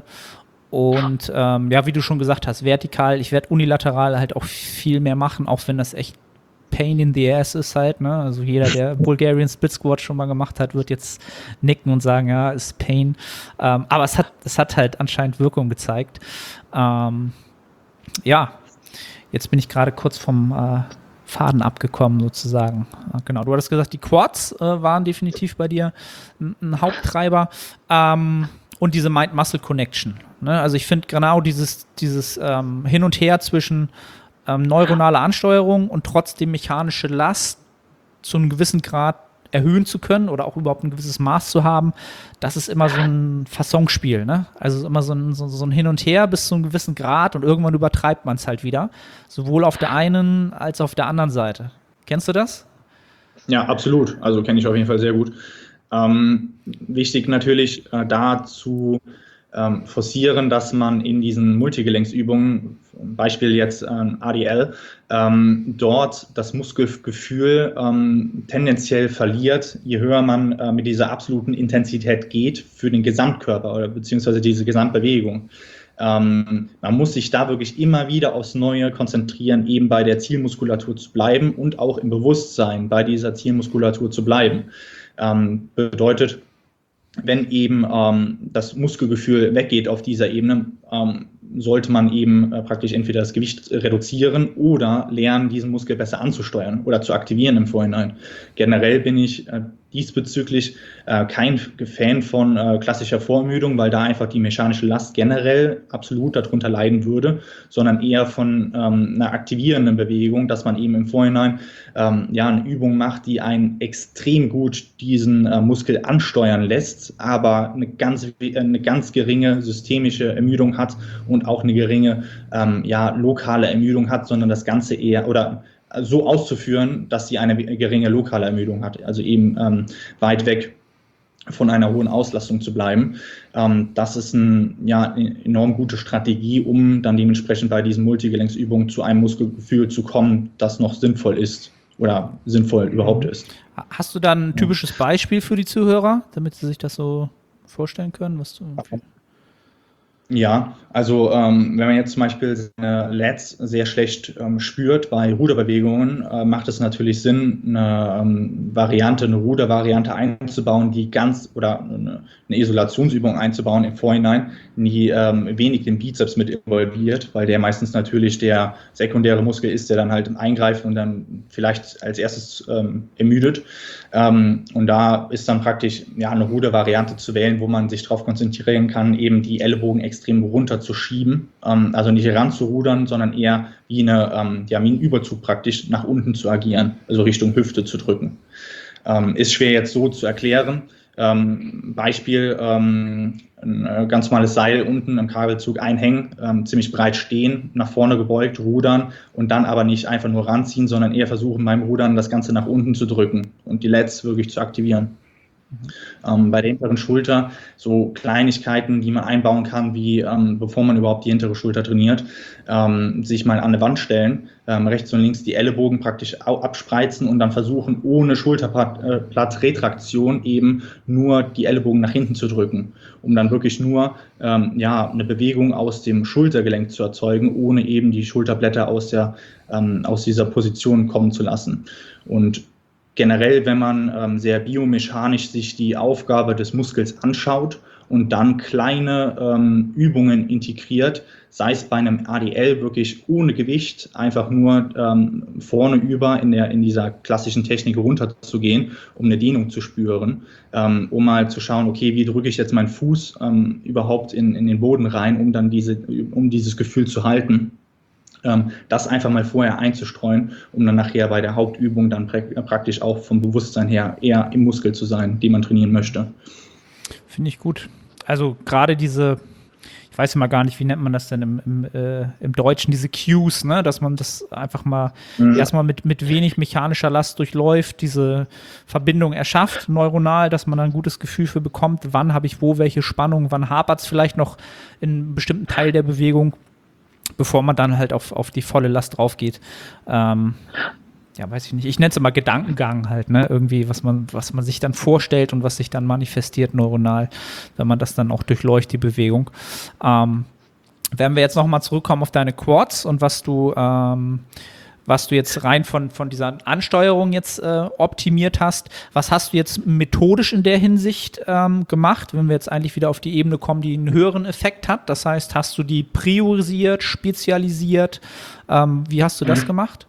Und ähm, ja, wie du schon gesagt hast, vertikal, ich werde unilateral halt auch viel mehr machen, auch wenn das echt Pain in the ass ist halt, ne? Also jeder, der Bulgarian Split Squat schon mal gemacht hat, wird jetzt nicken und sagen, ja, ist Pain. Ähm, aber es hat, es hat halt anscheinend Wirkung gezeigt. Ähm, ja, jetzt bin ich gerade kurz vom äh, Faden abgekommen sozusagen. Äh, genau, du hattest gesagt, die Quads äh, waren definitiv bei dir ein, ein Haupttreiber. Ähm, und diese Mind-Muscle-Connection. Ne? Also ich finde genau dieses, dieses ähm, Hin und Her zwischen Ähm, neuronale Ansteuerung und trotzdem mechanische Last zu einem gewissen Grad erhöhen zu können oder auch überhaupt ein gewisses Maß zu haben, das ist immer so ein Fassonspiel, ne? Also immer so ein, so, so ein Hin und Her bis zu einem gewissen Grad und irgendwann übertreibt man es halt wieder. Sowohl auf der einen als auch auf der anderen Seite. Kennst du das? Ja, absolut. Also kenne ich auf jeden Fall sehr gut. Ähm, wichtig natürlich äh, dazu ähm, forcieren, dass man in diesen Multigelenksübungen, Beispiel jetzt ähm, A D L, ähm, dort das Muskelgefühl ähm, tendenziell verliert, je höher man äh, mit dieser absoluten Intensität geht für den Gesamtkörper oder beziehungsweise diese Gesamtbewegung. Ähm, man muss sich da wirklich immer wieder aufs Neue konzentrieren, eben bei der Zielmuskulatur zu bleiben und auch im Bewusstsein bei dieser Zielmuskulatur zu bleiben. Ähm, bedeutet, wenn eben ähm, das Muskelgefühl weggeht auf dieser Ebene, ähm, sollte man eben äh, praktisch entweder das Gewicht reduzieren oder lernen, diesen Muskel besser anzusteuern oder zu aktivieren im Vorhinein. Generell bin ich äh, diesbezüglich äh, kein Fan von äh, klassischer Vorermüdung, weil da einfach die mechanische Last generell absolut darunter leiden würde, sondern eher von ähm, einer aktivierenden Bewegung, dass man eben im Vorhinein ähm, ja eine Übung macht, die einen extrem gut diesen äh, Muskel ansteuern lässt, aber eine ganz, eine ganz geringe systemische Ermüdung hat und auch eine geringe ähm, ja, lokale Ermüdung hat, sondern das Ganze eher oder so auszuführen, dass sie eine geringe lokale Ermüdung hat, also eben ähm, weit weg von einer hohen Auslastung zu bleiben. Ähm, das ist ein, ja, eine enorm gute Strategie, um dann dementsprechend bei diesen Multigelenksübungen zu einem Muskelgefühl zu kommen, das noch sinnvoll ist oder sinnvoll überhaupt ist. Hast du da ein typisches Beispiel für die Zuhörer, damit sie sich das so vorstellen können, was du Ja, also ähm, wenn man jetzt zum Beispiel seine Lats sehr schlecht ähm, spürt bei Ruderbewegungen, äh, macht es natürlich Sinn, eine ähm, Variante, eine Rudervariante einzubauen, die ganz oder eine, eine Isolationsübung einzubauen im Vorhinein, die ähm, wenig den Bizeps mit involviert, weil der meistens natürlich der sekundäre Muskel ist, der dann halt eingreift und dann vielleicht als erstes ähm, ermüdet. Ähm, und da ist dann praktisch ja eine Rudervariante zu wählen, wo man sich darauf konzentrieren kann, eben die Ellbogen extrem runter zu schieben, ähm, also nicht heranzurudern, sondern eher wie, eine, ähm, ja, wie ein Überzug praktisch nach unten zu agieren, also Richtung Hüfte zu drücken. Ähm, ist schwer jetzt so zu erklären. Ähm, Beispiel, ähm, ein ganz normales Seil unten im Kabelzug einhängen, ähm, ziemlich breit stehen, nach vorne gebeugt, rudern und dann aber nicht einfach nur ranziehen, sondern eher versuchen beim Rudern das Ganze nach unten zu drücken und die Lats wirklich zu aktivieren. Mhm. Ähm, bei der hinteren Schulter so Kleinigkeiten, die man einbauen kann, wie ähm, bevor man überhaupt die hintere Schulter trainiert, ähm, sich mal an eine Wand stellen, ähm, rechts und links die Ellenbogen praktisch abspreizen und dann versuchen, ohne Schulterplatzretraktion eben nur die Ellenbogen nach hinten zu drücken, um dann wirklich nur ähm, ja, eine Bewegung aus dem Schultergelenk zu erzeugen, ohne eben die Schulterblätter aus, der, ähm, aus dieser Position kommen zu lassen. Und generell, wenn man ähm, sehr biomechanisch sich die Aufgabe des Muskels anschaut und dann kleine ähm, Übungen integriert, sei es bei einem A D L wirklich ohne Gewicht, einfach nur ähm, vorne über in, der, in dieser klassischen Technik runterzugehen, um eine Dehnung zu spüren, ähm, um mal zu schauen, okay, wie drücke ich jetzt meinen Fuß ähm, überhaupt in, in den Boden rein, um dann diese, um dieses Gefühl zu halten. Das einfach mal vorher einzustreuen, um dann nachher bei der Hauptübung dann praktisch auch vom Bewusstsein her eher im Muskel zu sein, den man trainieren möchte. Finde ich gut. Also gerade diese, Ich weiß immer gar nicht, wie nennt man das denn im, im, äh, im Deutschen, diese Cues, ne? Dass man das einfach mal mhm. erstmal mit, mit wenig mechanischer Last durchläuft, diese Verbindung erschafft, neuronal, dass man dann ein gutes Gefühl für bekommt, wann habe ich wo welche Spannung, wann hapert es vielleicht noch in einem bestimmten Teil der Bewegung, bevor man dann halt auf, auf die volle Last drauf geht. Ähm, ja, weiß ich nicht. Ich nenne es immer Gedankengang halt, ne? Irgendwie, was man, was man sich dann vorstellt und was sich dann manifestiert neuronal, wenn man das dann auch durchleuchtet, die Bewegung. Ähm, wenn wir jetzt nochmal zurückkommen auf deine Quads und was du, ähm, was du jetzt rein von, von dieser Ansteuerung jetzt äh, optimiert hast, was hast du jetzt methodisch in der Hinsicht ähm, gemacht, wenn wir jetzt eigentlich wieder auf die Ebene kommen, die einen höheren Effekt hat? Das heißt, hast du die priorisiert, spezialisiert? Ähm, wie hast du das mhm. gemacht?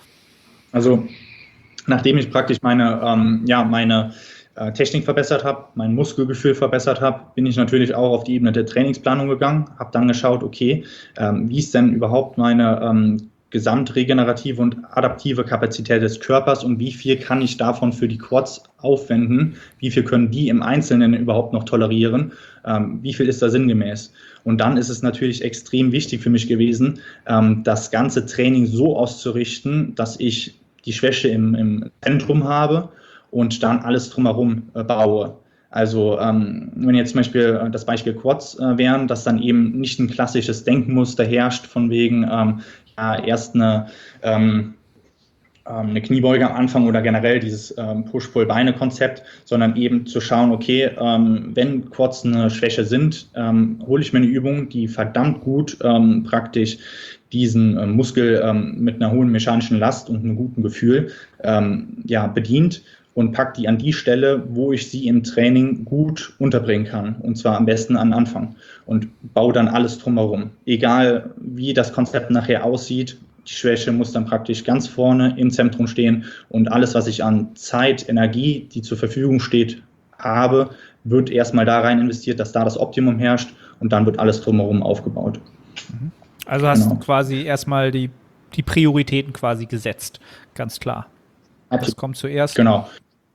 Also, nachdem ich praktisch meine, ähm, ja, meine äh, Technik verbessert habe, mein Muskelgefühl verbessert habe, bin ich natürlich auch auf die Ebene der Trainingsplanung gegangen, habe dann geschaut, okay, ähm, wie ist denn überhaupt meine ähm, gesamtregenerative und adaptive Kapazität des Körpers und wie viel kann ich davon für die Quads aufwenden, wie viel können die im Einzelnen überhaupt noch tolerieren, ähm, wie viel ist da sinngemäß. Und dann ist es natürlich extrem wichtig für mich gewesen, ähm, das ganze Training so auszurichten, dass ich die Schwäche im, im Zentrum habe und dann alles drumherum äh, baue. Also ähm, wenn jetzt zum Beispiel äh, das Beispiel Quads äh, wären, dass dann eben nicht ein klassisches Denkmuster herrscht von wegen ähm, ja, erst eine, ähm, eine Kniebeuge am Anfang oder generell dieses ähm, Push-Pull-Beine-Konzept, sondern eben zu schauen, okay, ähm, wenn Quads eine Schwäche sind, ähm, hole ich mir eine Übung, die verdammt gut ähm, praktisch diesen äh, Muskel ähm, mit einer hohen mechanischen Last und einem guten Gefühl ähm, ja, bedient und packe die an die Stelle, wo ich sie im Training gut unterbringen kann. Und zwar am besten am Anfang. Und baue dann alles drumherum. Egal, wie das Konzept nachher aussieht, die Schwäche muss dann praktisch ganz vorne im Zentrum stehen. Und alles, was ich an Zeit, Energie, die zur Verfügung steht, habe, wird erstmal da rein investiert, dass da das Optimum herrscht. Und dann wird alles drumherum aufgebaut. Also hast genau. du quasi erstmal die, die Prioritäten quasi gesetzt. Ganz klar. Absolut. Das kommt zuerst. Genau.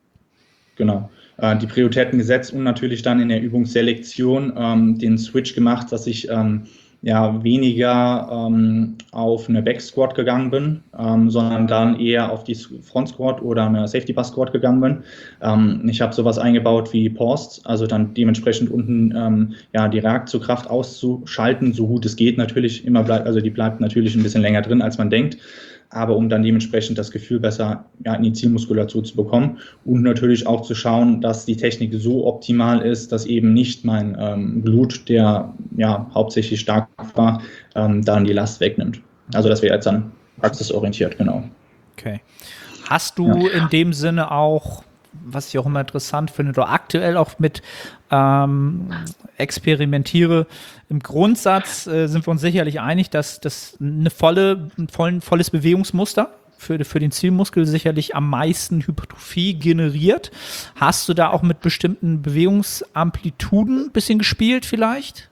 Genau. Äh, die Prioritäten gesetzt und natürlich dann in der Übungsselektion ähm, den Switch gemacht, dass ich ähm, ja weniger ähm, auf eine Back Squat gegangen bin, ähm, sondern dann eher auf die Front Squat oder eine Safety Bar Squat gegangen bin. Ähm, ich habe sowas eingebaut wie Paused, also dann dementsprechend unten ähm, ja die Reaktionskraft auszuschalten, so gut es geht natürlich immer bleibt, also die bleibt natürlich ein bisschen länger drin, als man denkt. Aber um dann dementsprechend das Gefühl besser ja, in die Zielmuskulatur zu bekommen und natürlich auch zu schauen, dass die Technik so optimal ist, dass eben nicht mein ähm, Glut, der ja hauptsächlich stark war, ähm, dann die Last wegnimmt. Also das wäre jetzt dann praxisorientiert, genau. Okay. Hast du ja. in dem Sinne auch, was ich auch immer interessant finde, oder aktuell auch mit ähm, experimentiere, im Grundsatz äh, sind wir uns sicherlich einig, dass das eine volle, ein vollen, volles Bewegungsmuster für, für den Zielmuskel sicherlich am meisten Hypertrophie generiert. Hast du da auch mit bestimmten Bewegungsamplituden ein bisschen gespielt vielleicht?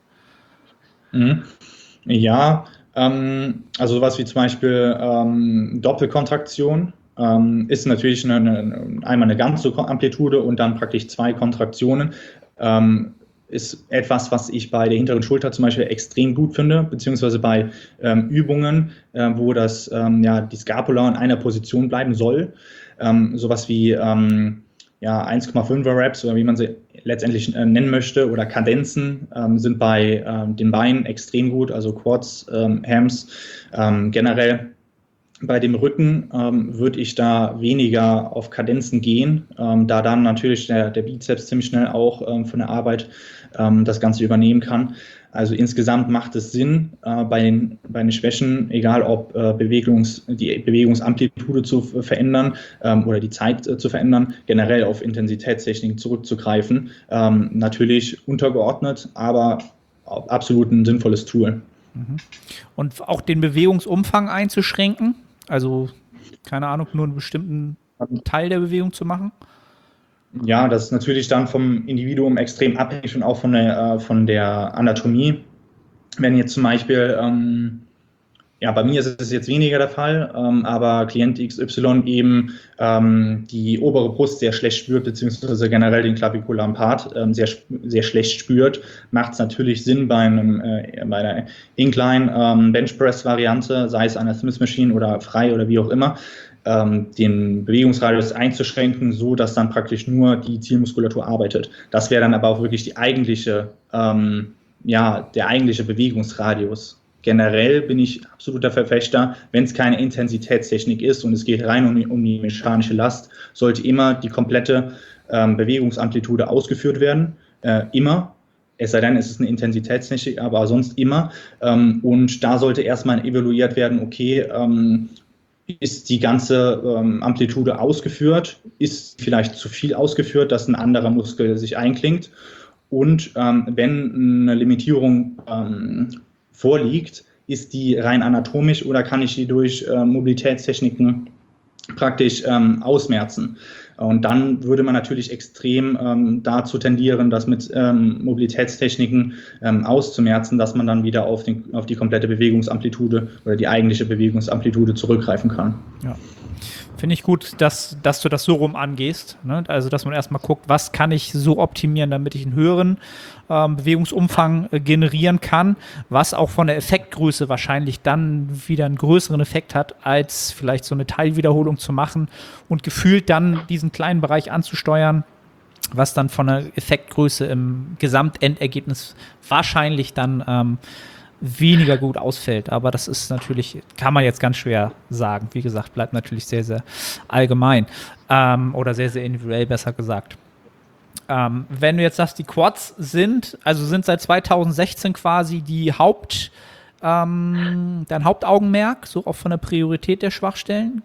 Mhm. Ja, ähm, also sowas wie zum Beispiel ähm, Doppelkontraktion. Ähm, ist natürlich eine, eine, einmal eine ganze Amplitude und dann praktisch zwei Kontraktionen. Ähm, ist etwas, was ich bei der hinteren Schulter zum Beispiel extrem gut finde, beziehungsweise bei ähm, Übungen, äh, wo das, ähm, ja, die Scapula in einer Position bleiben soll. Ähm, sowas wie ähm, ja, eins Komma fünfer Reps oder wie man sie letztendlich äh, nennen möchte oder Kadenzen ähm, sind bei ähm, den Beinen extrem gut, also Quads, ähm, Hams ähm, generell. Bei dem Rücken ähm, würde ich da weniger auf Kadenzen gehen, ähm, da dann natürlich der, der Bizeps ziemlich schnell auch ähm, von der Arbeit ähm, das Ganze übernehmen kann. Also insgesamt macht es Sinn, äh, bei, den, bei den Schwächen, egal ob äh, Bewegungs, die Bewegungsamplitude zu verändern ähm, oder die Zeit äh, zu verändern, generell auf Intensitätstechniken zurückzugreifen. Ähm, natürlich untergeordnet, aber absolut ein sinnvolles Tool. Und auch den Bewegungsumfang einzuschränken? Also, keine Ahnung, nur einen bestimmten Teil der Bewegung zu machen? Ja, das ist natürlich dann vom Individuum extrem abhängig und auch von der, äh, von der Anatomie. Wenn jetzt zum Beispiel ähm, ja, bei mir ist es jetzt weniger der Fall, ähm, aber Klient X Y eben ähm, die obere Brust sehr schlecht spürt, beziehungsweise generell den klavikularen Part ähm, sehr, sehr schlecht spürt, macht es natürlich Sinn bei, einem, äh, bei einer Incline ähm, Bench Press Variante, sei es an der Smith Machine oder frei oder wie auch immer, ähm, den Bewegungsradius einzuschränken, so dass dann praktisch nur die Zielmuskulatur arbeitet. Das wäre dann aber auch wirklich die eigentliche, ähm, ja, der eigentliche Bewegungsradius. Generell bin ich absoluter Verfechter, wenn es keine Intensitätstechnik ist und es geht rein um die, um die mechanische Last, sollte immer die komplette ähm, Bewegungsamplitude ausgeführt werden. Äh, immer. Es sei denn, es ist eine Intensitätstechnik, aber sonst immer. Ähm, und da sollte erstmal evaluiert werden, okay, ähm, ist die ganze ähm, Amplitude ausgeführt? Ist vielleicht zu viel ausgeführt, dass ein anderer Muskel sich einklingt? Und ähm, wenn eine Limitierung ähm, vorliegt, ist die rein anatomisch oder kann ich die durch äh, Mobilitätstechniken praktisch ähm, ausmerzen? Und dann würde man natürlich extrem ähm, dazu tendieren, das mit ähm, Mobilitätstechniken ähm, auszumerzen, dass man dann wieder auf, den, auf die komplette Bewegungsamplitude oder die eigentliche Bewegungsamplitude zurückgreifen kann. Ja. Finde ich gut, dass, dass du das so rum angehst. Ne? Also, dass man erstmal guckt, was kann ich so optimieren, damit ich einen höheren ähm, Bewegungsumfang äh, generieren kann, was auch von der Effektgröße wahrscheinlich dann wieder einen größeren Effekt hat, als vielleicht so eine Teilwiederholung zu machen und gefühlt dann diesen kleinen Bereich anzusteuern, was dann von der Effektgröße im Gesamtendergebnis wahrscheinlich dann ähm, weniger gut ausfällt, aber das ist natürlich, kann man jetzt ganz schwer sagen. Wie gesagt, bleibt natürlich sehr, sehr allgemein ähm, oder sehr, sehr individuell, besser gesagt. Ähm, wenn du jetzt sagst, die Quads sind, also sind seit zweitausendsechzehn quasi die Haupt, ähm, dein Hauptaugenmerk, so auch von der Priorität der Schwachstellen?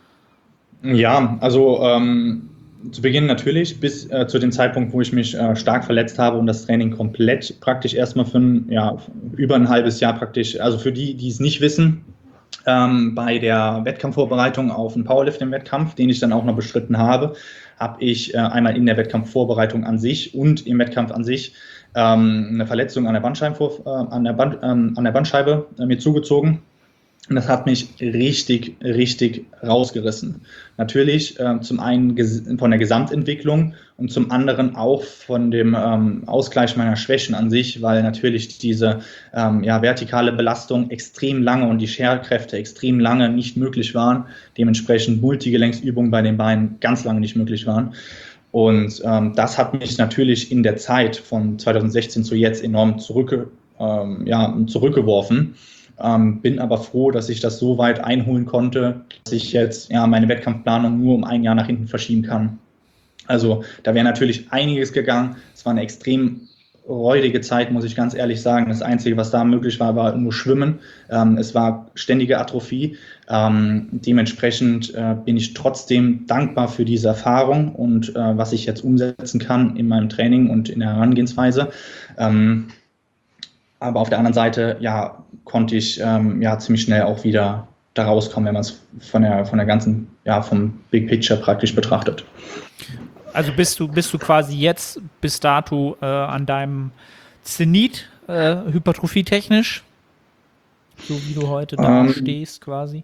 Ja, also ähm, zu Beginn natürlich, bis äh, zu dem Zeitpunkt, wo ich mich äh, stark verletzt habe und das Training komplett praktisch erstmal für ein, ja, über ein halbes Jahr praktisch, also für die, die es nicht wissen, ähm, bei der Wettkampfvorbereitung auf einen Powerlifting-Wettkampf, den ich dann auch noch bestritten habe, habe ich äh, einmal in der Wettkampfvorbereitung an sich und im Wettkampf an sich ähm, eine Verletzung an der Bandscheibe, äh, an der Band, ähm, an der Bandscheibe äh, mir zugezogen. Und das hat mich richtig, richtig rausgerissen. Natürlich äh, zum einen von der Gesamtentwicklung und zum anderen auch von dem ähm, Ausgleich meiner Schwächen an sich, weil natürlich diese ähm, ja, vertikale Belastung extrem lange und die Scherkräfte extrem lange nicht möglich waren. Dementsprechend Multigelenksübungen bei den Beinen ganz lange nicht möglich waren. Und ähm, das hat mich natürlich in der Zeit von zweitausendsechzehn zu jetzt enorm zurück, ähm, ja, zurückgeworfen. Ähm, bin aber froh, dass ich das so weit einholen konnte, dass ich jetzt ja meine Wettkampfplanung nur um ein Jahr nach hinten verschieben kann. Also da wäre natürlich einiges gegangen. Es war eine extrem räudige Zeit, muss ich ganz ehrlich sagen. Das Einzige, was da möglich war, war nur Schwimmen. Ähm, es war ständige Atrophie. Ähm, dementsprechend äh, bin ich trotzdem dankbar für diese Erfahrung und äh, was ich jetzt umsetzen kann in meinem Training und in der Herangehensweise. Ähm, Aber auf der anderen Seite, ja, konnte ich ähm, ja ziemlich schnell auch wieder da rauskommen, wenn man es von der, von der ganzen, ja, vom Big Picture praktisch betrachtet. Also bist du, bist du quasi jetzt bis dato äh, an deinem Zenit, äh, hypertrophietechnisch, so wie du heute da Ähm, stehst quasi?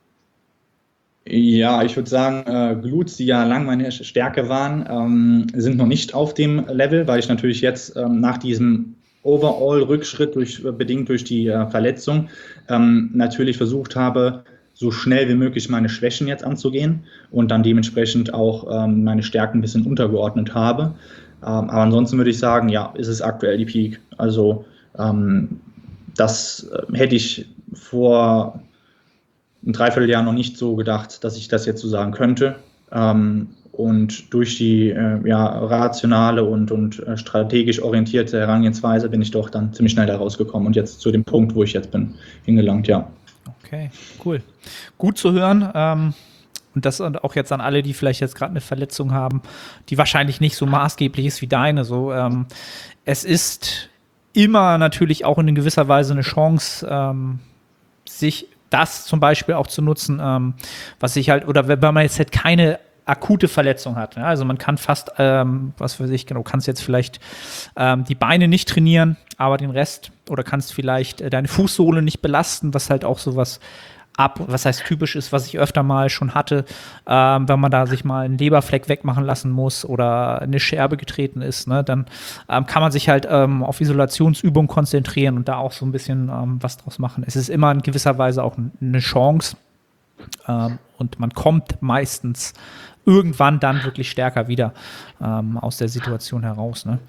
Ja, ich würde sagen, äh, Glutes, die ja lang meine Stärke waren, ähm, sind noch nicht auf dem Level, weil ich natürlich jetzt ähm, nach diesem Overall-Rückschritt durch, bedingt durch die äh, Verletzung ähm, natürlich versucht habe, so schnell wie möglich meine Schwächen jetzt anzugehen und dann dementsprechend auch ähm, meine Stärken ein bisschen untergeordnet habe. Ähm, aber ansonsten würde ich sagen, ja, ist es aktuell die Peak. Also ähm, das äh, hätte ich vor ein Dreivierteljahr noch nicht so gedacht, dass ich das jetzt so sagen könnte. Ähm, Und durch die äh, ja, rationale und, und äh, strategisch orientierte Herangehensweise bin ich doch dann ziemlich schnell da rausgekommen und jetzt zu dem Punkt, wo ich jetzt bin, hingelangt, ja. Okay, cool. Gut zu hören. Ähm, und das auch jetzt an alle, die vielleicht jetzt gerade eine Verletzung haben, die wahrscheinlich nicht so maßgeblich ist wie deine. So, ähm, es ist immer natürlich auch in gewisser Weise eine Chance, ähm, sich das zum Beispiel auch zu nutzen, ähm, was ich halt, oder wenn man jetzt halt keine akute Verletzung hat. Ja? Also man kann fast, ähm, was weiß ich, genau, kannst jetzt vielleicht ähm, die Beine nicht trainieren, aber den Rest oder kannst vielleicht äh, deine Fußsohle nicht belasten, was halt auch sowas ab, was heißt typisch ist, was ich öfter mal schon hatte, ähm, wenn man da sich mal einen Leberfleck wegmachen lassen muss oder eine Scherbe getreten ist, ne, dann ähm, kann man sich halt ähm, auf Isolationsübungen konzentrieren und da auch so ein bisschen ähm, was draus machen. Es ist immer in gewisser Weise auch eine Chance ähm, und man kommt meistens irgendwann dann wirklich stärker wieder ähm, aus der Situation heraus, ne?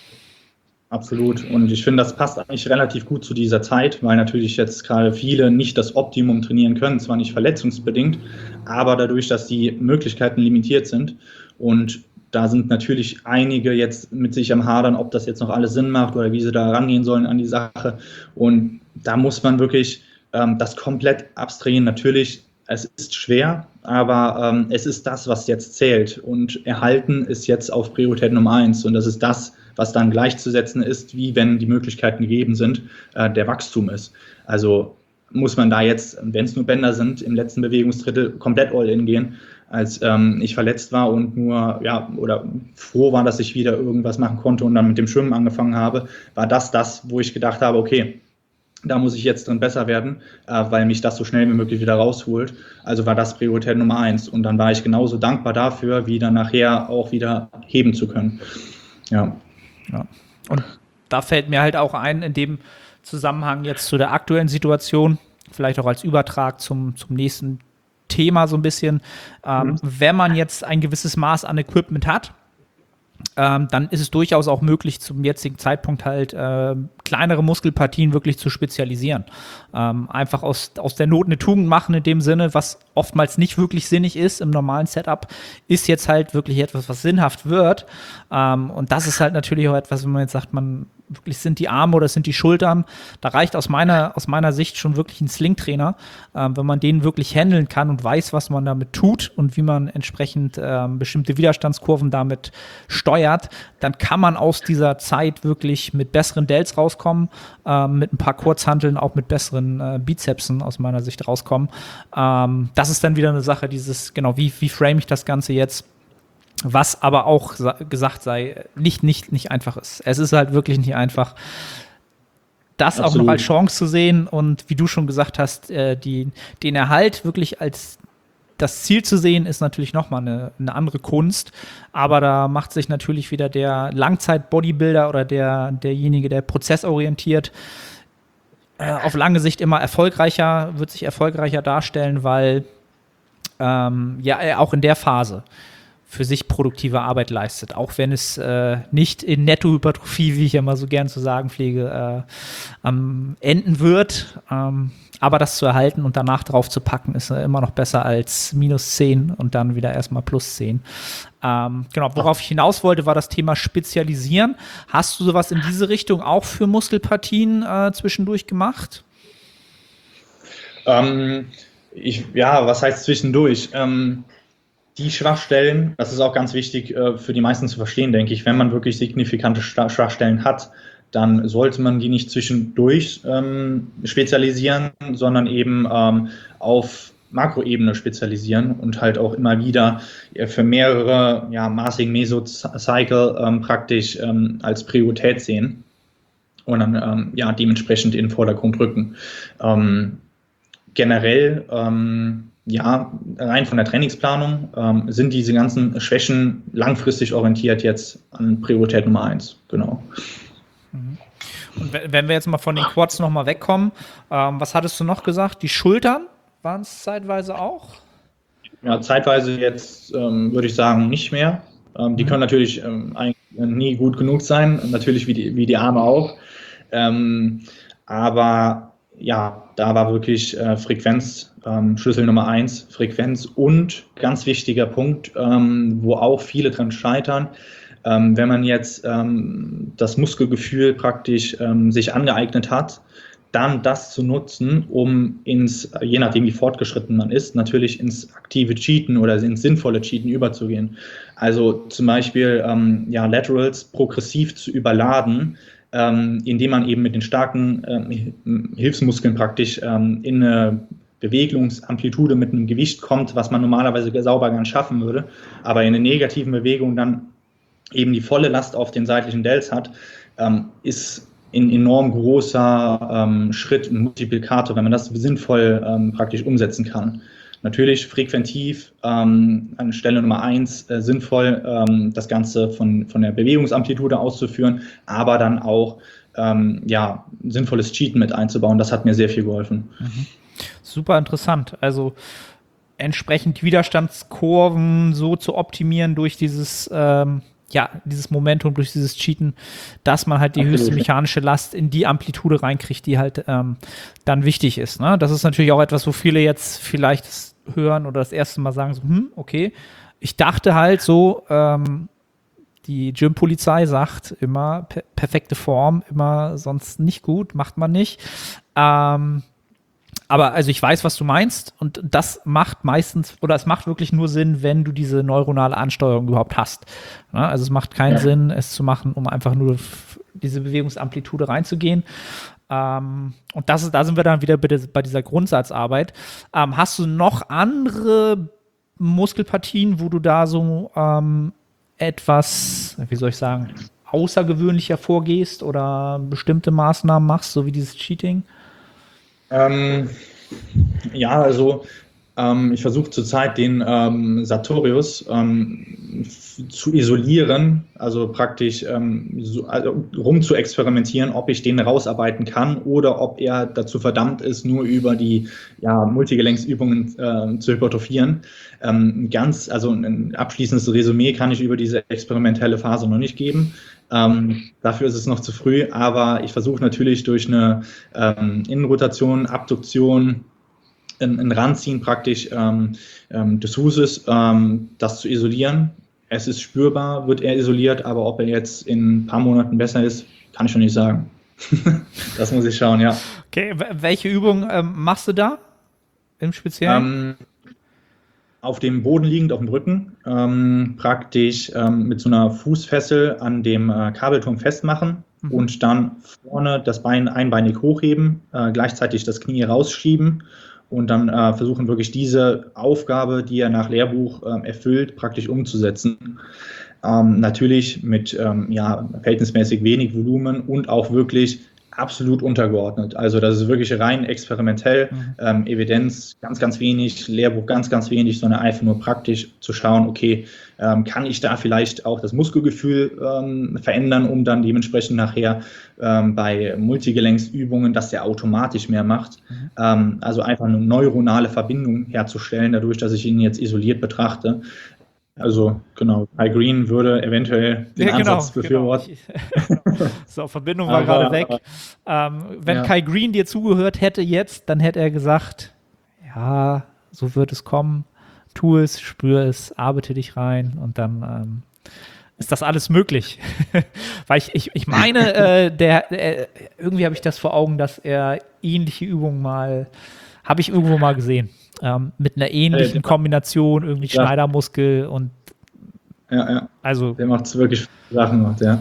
Absolut. Und ich finde, das passt eigentlich relativ gut zu dieser Zeit, weil natürlich jetzt gerade viele nicht das Optimum trainieren können, zwar nicht verletzungsbedingt, aber dadurch, dass die Möglichkeiten limitiert sind. Und da sind natürlich einige jetzt mit sich am Hadern, ob das jetzt noch alles Sinn macht oder wie sie da rangehen sollen an die Sache. Und da muss man wirklich ähm, das komplett abstrahieren. Natürlich, es ist schwer, aber ähm, es ist das, was jetzt zählt. Und Erhalten ist jetzt auf Priorität Nummer eins. Und das ist das, was dann gleichzusetzen ist, wie wenn die Möglichkeiten gegeben sind, äh, der Wachstum ist. Also muss man da jetzt, wenn es nur Bänder sind, im letzten Bewegungsdrittel komplett all-in gehen, als ähm, ich verletzt war und nur, ja, oder froh war, dass ich wieder irgendwas machen konnte und dann mit dem Schwimmen angefangen habe, war das das, wo ich gedacht habe, okay, da muss ich jetzt drin besser werden, äh, weil mich das so schnell wie möglich wieder rausholt. Also war das Priorität Nummer eins. Und dann war ich genauso dankbar dafür, wie dann nachher auch wieder heben zu können. Ja. Ja. Und da fällt mir halt auch ein, in dem Zusammenhang jetzt zu der aktuellen Situation, vielleicht auch als Übertrag zum, zum nächsten Thema so ein bisschen, ähm, mhm. wenn man jetzt ein gewisses Maß an Equipment hat, ähm, dann ist es durchaus auch möglich, zum jetzigen Zeitpunkt halt äh, kleinere Muskelpartien wirklich zu spezialisieren. Ähm, einfach aus, aus der Not eine Tugend machen in dem Sinne, was oftmals nicht wirklich sinnig ist im normalen Setup, ist jetzt halt wirklich etwas, was sinnhaft wird. Ähm, und das ist halt natürlich auch etwas, wenn man jetzt sagt, man wirklich sind die Arme oder sind die Schultern, da reicht aus meiner, aus meiner Sicht schon wirklich ein Sling-Trainer, ähm, wenn man den wirklich handeln kann und weiß, was man damit tut und wie man entsprechend ähm, bestimmte Widerstandskurven damit steuert, dann kann man aus dieser Zeit wirklich mit besseren Delts rauskommen, ähm, mit ein paar Kurzhanteln auch mit besseren äh, Bizepsen aus meiner Sicht rauskommen. Ähm, das ist dann wieder eine Sache, dieses, genau, wie, wie frame ich das Ganze jetzt? Was aber auch gesagt sei, nicht, nicht, nicht einfach ist. Es ist halt wirklich nicht einfach, das Absolut. Auch noch als Chance zu sehen und wie du schon gesagt hast, äh, die, den Erhalt wirklich als das Ziel zu sehen, ist natürlich nochmal eine, eine andere Kunst. Aber da macht sich natürlich wieder der Langzeit-Bodybuilder oder der, derjenige, der prozessorientiert, äh, auf lange Sicht immer erfolgreicher, wird sich erfolgreicher darstellen, weil ähm, ja auch in der Phase für sich produktive Arbeit leistet, auch wenn es äh, nicht in Nettohypertrophie, wie ich ja mal so gern zu sagen pflege, äh, ähm, enden wird. Ähm, aber das zu erhalten und danach drauf zu packen, ist äh, immer noch besser als minus zehn und dann wieder erstmal plus zehn. Ähm, genau, worauf ich hinaus wollte, war das Thema Spezialisieren. Hast du sowas in diese Richtung auch für Muskelpartien äh, zwischendurch gemacht? Ähm, ich, ja, was heißt zwischendurch? Ähm, Die Schwachstellen, das ist auch ganz wichtig äh, für die meisten zu verstehen, denke ich, wenn man wirklich signifikante Sta- Schwachstellen hat, dann sollte man die nicht zwischendurch ähm, spezialisieren, sondern eben ähm, auf Makroebene spezialisieren und halt auch immer wieder äh, für mehrere ja, maßigen Mesocycle ähm, praktisch ähm, als Priorität sehen und dann ähm, ja, dementsprechend in den Vordergrund rücken. Ähm, generell ähm, Ja, rein von der Trainingsplanung ähm, sind diese ganzen Schwächen langfristig orientiert jetzt an Priorität Nummer eins, genau. Und wenn wir jetzt mal von den Quads nochmal wegkommen, ähm, was hattest du noch gesagt? Die Schultern waren es zeitweise auch? Ja, zeitweise jetzt ähm, würde ich sagen nicht mehr. Ähm, die mhm. können natürlich ähm, eigentlich nie gut genug sein, natürlich wie die, wie die Arme auch. Ähm, aber ja, da war wirklich äh, Frequenz ähm, Schlüssel Nummer eins, Frequenz und ganz wichtiger Punkt, ähm, wo auch viele dran scheitern, ähm, wenn man jetzt ähm, das Muskelgefühl praktisch ähm, sich angeeignet hat, dann das zu nutzen, um ins, je nachdem wie fortgeschritten man ist, natürlich ins aktive Cheaten oder ins sinnvolle Cheaten überzugehen. Also zum Beispiel ähm, ja, Laterals progressiv zu überladen, ähm, indem man eben mit den starken ähm, Hilfsmuskeln praktisch ähm, in eine Bewegungsamplitude mit einem Gewicht kommt, was man normalerweise sauber gar nicht schaffen würde, aber in einer negativen Bewegung dann eben die volle Last auf den seitlichen Delts hat, ähm, ist ein enorm großer ähm, Schritt, ein Multiplikator, wenn man das sinnvoll ähm, praktisch umsetzen kann. Natürlich frequentiv ähm, an Stelle Nummer eins äh, sinnvoll, ähm, das Ganze von, von der Bewegungsamplitude auszuführen, aber dann auch ähm, ja, sinnvolles Cheaten mit einzubauen. Das hat mir sehr viel geholfen. Mhm. Super interessant. Also entsprechend Widerstandskurven so zu optimieren durch dieses ähm, ja, dieses Momentum, durch dieses Cheaten, dass man halt die Absolut. höchste mechanische Last in die Amplitude reinkriegt, die halt ähm, dann wichtig ist. Ne? Das ist natürlich auch etwas, wo viele jetzt vielleicht hören oder das erste Mal sagen, so, hm, okay, ich dachte halt so, ähm, die Gym-Polizei sagt immer, per- perfekte Form, immer sonst nicht gut, macht man nicht. Ähm, Aber also ich weiß, was du meinst, und das macht meistens, oder es macht wirklich nur Sinn, wenn du diese neuronale Ansteuerung überhaupt hast. Ja, also es macht keinen ja. Sinn, es zu machen, um einfach nur f- diese Bewegungsamplitude reinzugehen. Ähm, und das ist, da sind wir dann wieder bei, der, bei dieser Grundsatzarbeit. Ähm, hast du noch andere Muskelpartien, wo du da so ähm, etwas, wie soll ich sagen, außergewöhnlicher vorgehst oder bestimmte Maßnahmen machst, so wie dieses Cheating? Ähm, ja, also ähm, ich versuche zurzeit den ähm, Sartorius ähm, f- zu isolieren, also praktisch ähm, so, also rum zu experimentieren, ob ich den rausarbeiten kann oder ob er dazu verdammt ist, nur über die ja, Multigelenksübungen äh, zu hypertrophieren. Ähm, ganz, also ein abschließendes Resümee kann ich über diese experimentelle Phase noch nicht geben. Ähm, dafür ist es noch zu früh, aber ich versuche natürlich durch eine ähm, Innenrotation, Abduktion, ein, ein Ranziehen praktisch ähm, ähm, des Fußes, ähm, das zu isolieren. Es ist spürbar, wird er isoliert, aber ob er jetzt in ein paar Monaten besser ist, kann ich schon nicht sagen. Das muss ich schauen, ja. Okay, welche Übung ähm, machst du da im Speziellen? Ähm, auf dem Boden liegend, auf dem Rücken, ähm, praktisch ähm, mit so einer Fußfessel an dem äh, Kabelturm festmachen mhm. und dann vorne das Bein einbeinig hochheben, äh, gleichzeitig das Knie rausschieben und dann äh, versuchen wirklich diese Aufgabe, die er nach Lehrbuch äh, erfüllt, praktisch umzusetzen. Ähm, natürlich mit ähm, ja, verhältnismäßig wenig Volumen und auch wirklich absolut untergeordnet. Also das ist wirklich rein experimentell, mhm. ähm, Evidenz ganz, ganz wenig, Lehrbuch ganz, ganz wenig, sondern einfach nur praktisch zu schauen, okay, ähm, kann ich da vielleicht auch das Muskelgefühl ähm, verändern, um dann dementsprechend nachher ähm, bei Multigelenksübungen, dass der automatisch mehr macht. Mhm. Ähm, also einfach eine neuronale Verbindung herzustellen, dadurch, dass ich ihn jetzt isoliert betrachte. Also genau, Kai Greene würde eventuell den ja, genau, Ansatz befürworten. Genau. So, Verbindung war gerade weg. Ähm, wenn ja. Kai Greene dir zugehört hätte jetzt, dann hätte er gesagt, ja, so wird es kommen, tu es, spür es, arbeite dich rein und dann ähm, ist das alles möglich. Weil ich, ich, ich meine, äh, der, äh, irgendwie habe ich das vor Augen, dass er ähnliche Übungen mal, habe ich irgendwo mal gesehen. Ähm, mit einer ähnlichen Kombination, irgendwie ja. Schneidermuskel und ja, ja. Also, der macht wirklich Sachen macht, ja.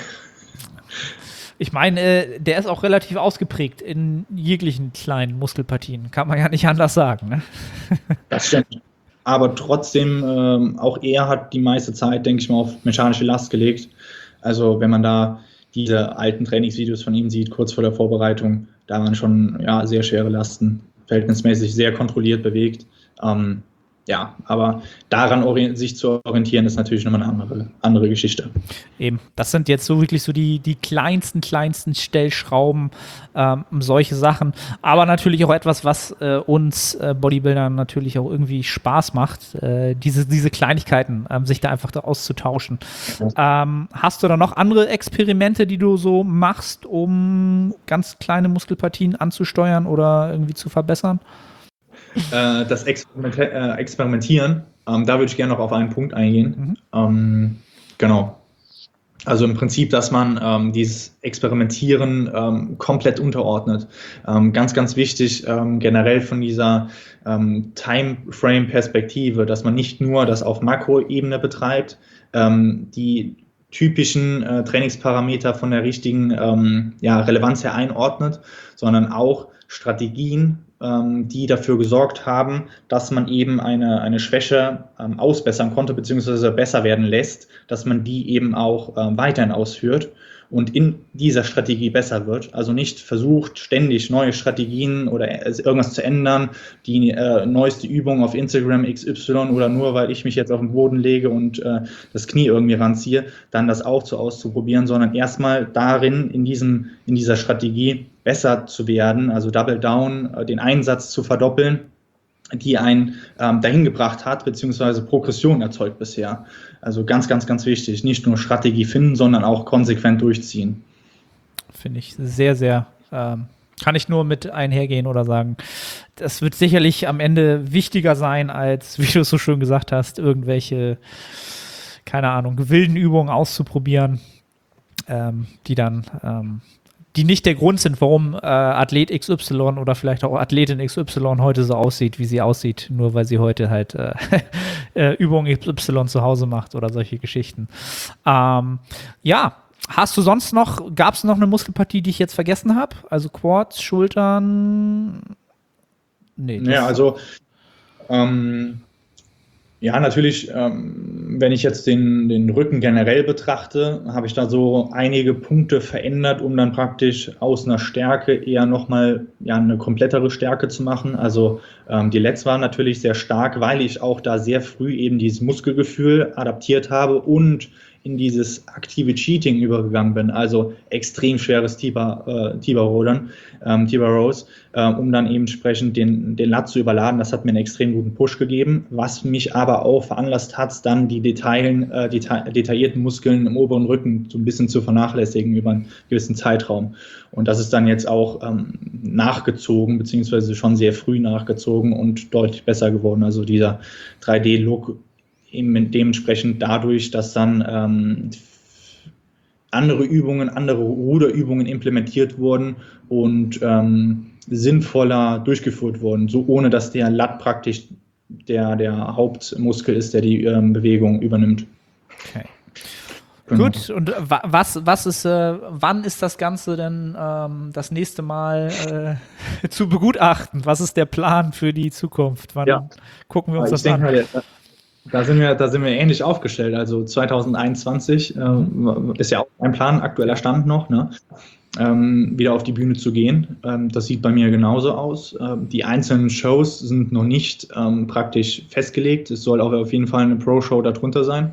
Ich meine, äh, der ist auch relativ ausgeprägt in jeglichen kleinen Muskelpartien. Kann man ja nicht anders sagen. Ne? Das stimmt. Aber trotzdem, ähm, auch er hat die meiste Zeit, denke ich mal, auf mechanische Last gelegt. Also wenn man da diese alten Trainingsvideos von ihm sieht, kurz vor der Vorbereitung, da waren schon ja, sehr schwere Lasten, verhältnismäßig sehr kontrolliert bewegt. Ähm, ja, aber daran orient- sich zu orientieren, ist natürlich nochmal eine andere, andere Geschichte. Eben, das sind jetzt so wirklich so die, die kleinsten, kleinsten Stellschrauben, ähm, solche Sachen. Aber natürlich auch etwas, was äh, uns äh, Bodybuildern natürlich auch irgendwie Spaß macht, äh, diese, diese Kleinigkeiten, ähm, sich da einfach da auszutauschen. Ja. Ähm, hast du da noch andere Experimente, die du so machst, um ganz kleine Muskelpartien anzusteuern oder irgendwie zu verbessern? Äh, das Experiment- äh, Experimentieren, ähm, da würde ich gerne noch auf einen Punkt eingehen. Mhm. Ähm, genau. Also im Prinzip, dass man ähm, dieses Experimentieren ähm, komplett unterordnet. Ähm, ganz, ganz wichtig, ähm, generell von dieser ähm, Timeframe-Perspektive, dass man nicht nur das auf Makroebene betreibt, ähm, die typischen äh, Trainingsparameter von der richtigen ähm, ja, Relevanz her einordnet, sondern auch Strategien, ähm, die dafür gesorgt haben, dass man eben eine, eine Schwäche ähm, ausbessern konnte, beziehungsweise besser werden lässt, dass man die eben auch ähm, weiterhin ausführt und in dieser Strategie besser wird. Also nicht versucht, ständig neue Strategien oder irgendwas zu ändern, die äh, neueste Übung auf Instagram X Y oder nur, weil ich mich jetzt auf den Boden lege und äh, das Knie irgendwie ranziehe, dann das auch so auszuprobieren, sondern erstmal darin, in, diesem, in dieser Strategie besser zu werden, also Double Down, äh, den Einsatz zu verdoppeln, die einen ähm, dahin gebracht hat, beziehungsweise Progression erzeugt bisher. Also ganz, ganz, ganz wichtig. Nicht nur Strategie finden, sondern auch konsequent durchziehen. Finde ich sehr, sehr, ähm, kann ich nur mit einhergehen oder sagen, das wird sicherlich am Ende wichtiger sein, als, wie du es so schön gesagt hast, irgendwelche, keine Ahnung, wilden Übungen auszuprobieren, ähm, die dann ähm, die nicht der Grund sind, warum äh, Athlet X Y oder vielleicht auch Athletin X Y heute so aussieht, wie sie aussieht, nur weil sie heute halt äh, äh, Übung X Y zu Hause macht oder solche Geschichten. Ähm, ja, hast du sonst noch, gab es noch eine Muskelpartie, die ich jetzt vergessen habe? Also Quads, Schultern? Nee. Ja, also ähm, ja, natürlich, ähm, wenn ich jetzt den, den Rücken generell betrachte, habe ich da so einige Punkte verändert, um dann praktisch aus einer Stärke eher nochmal ja, eine komplettere Stärke zu machen. Also ähm, die Lats waren natürlich sehr stark, weil ich auch da sehr früh eben dieses Muskelgefühl adaptiert habe und in dieses aktive Cheating übergegangen bin, also extrem schweres T-Bar, äh, T-Bar-Rodern, ähm, T-Bar-Rows, äh, um dann eben entsprechend den, den Lat zu überladen. Das hat mir einen extrem guten Push gegeben, was mich aber auch veranlasst hat, dann die Detailen, äh, deta- detaillierten Muskeln im oberen Rücken so ein bisschen zu vernachlässigen über einen gewissen Zeitraum. Und das ist dann jetzt auch ähm, nachgezogen, beziehungsweise schon sehr früh nachgezogen und deutlich besser geworden. Also dieser drei D-Look eben dementsprechend dadurch, dass dann ähm, andere Übungen, andere Ruderübungen implementiert wurden und ähm, sinnvoller durchgeführt wurden, so ohne dass der Lat praktisch der, der Hauptmuskel ist, der die ähm, Bewegung übernimmt. Okay. Genau. Gut, und was, was ist, äh, wann ist das Ganze denn ähm, das nächste Mal äh, zu begutachten? Was ist der Plan für die Zukunft? Wann ja. gucken wir uns ich das an? Mal, Da sind wir, da sind wir ähnlich aufgestellt. Also zwanzig einundzwanzig äh, ist ja auch ein Plan, aktueller Stand noch, ne? ähm, wieder auf die Bühne zu gehen. Ähm, das sieht bei mir genauso aus. Ähm, die einzelnen Shows sind noch nicht ähm, praktisch festgelegt. Es soll auch auf jeden Fall eine Pro-Show darunter sein.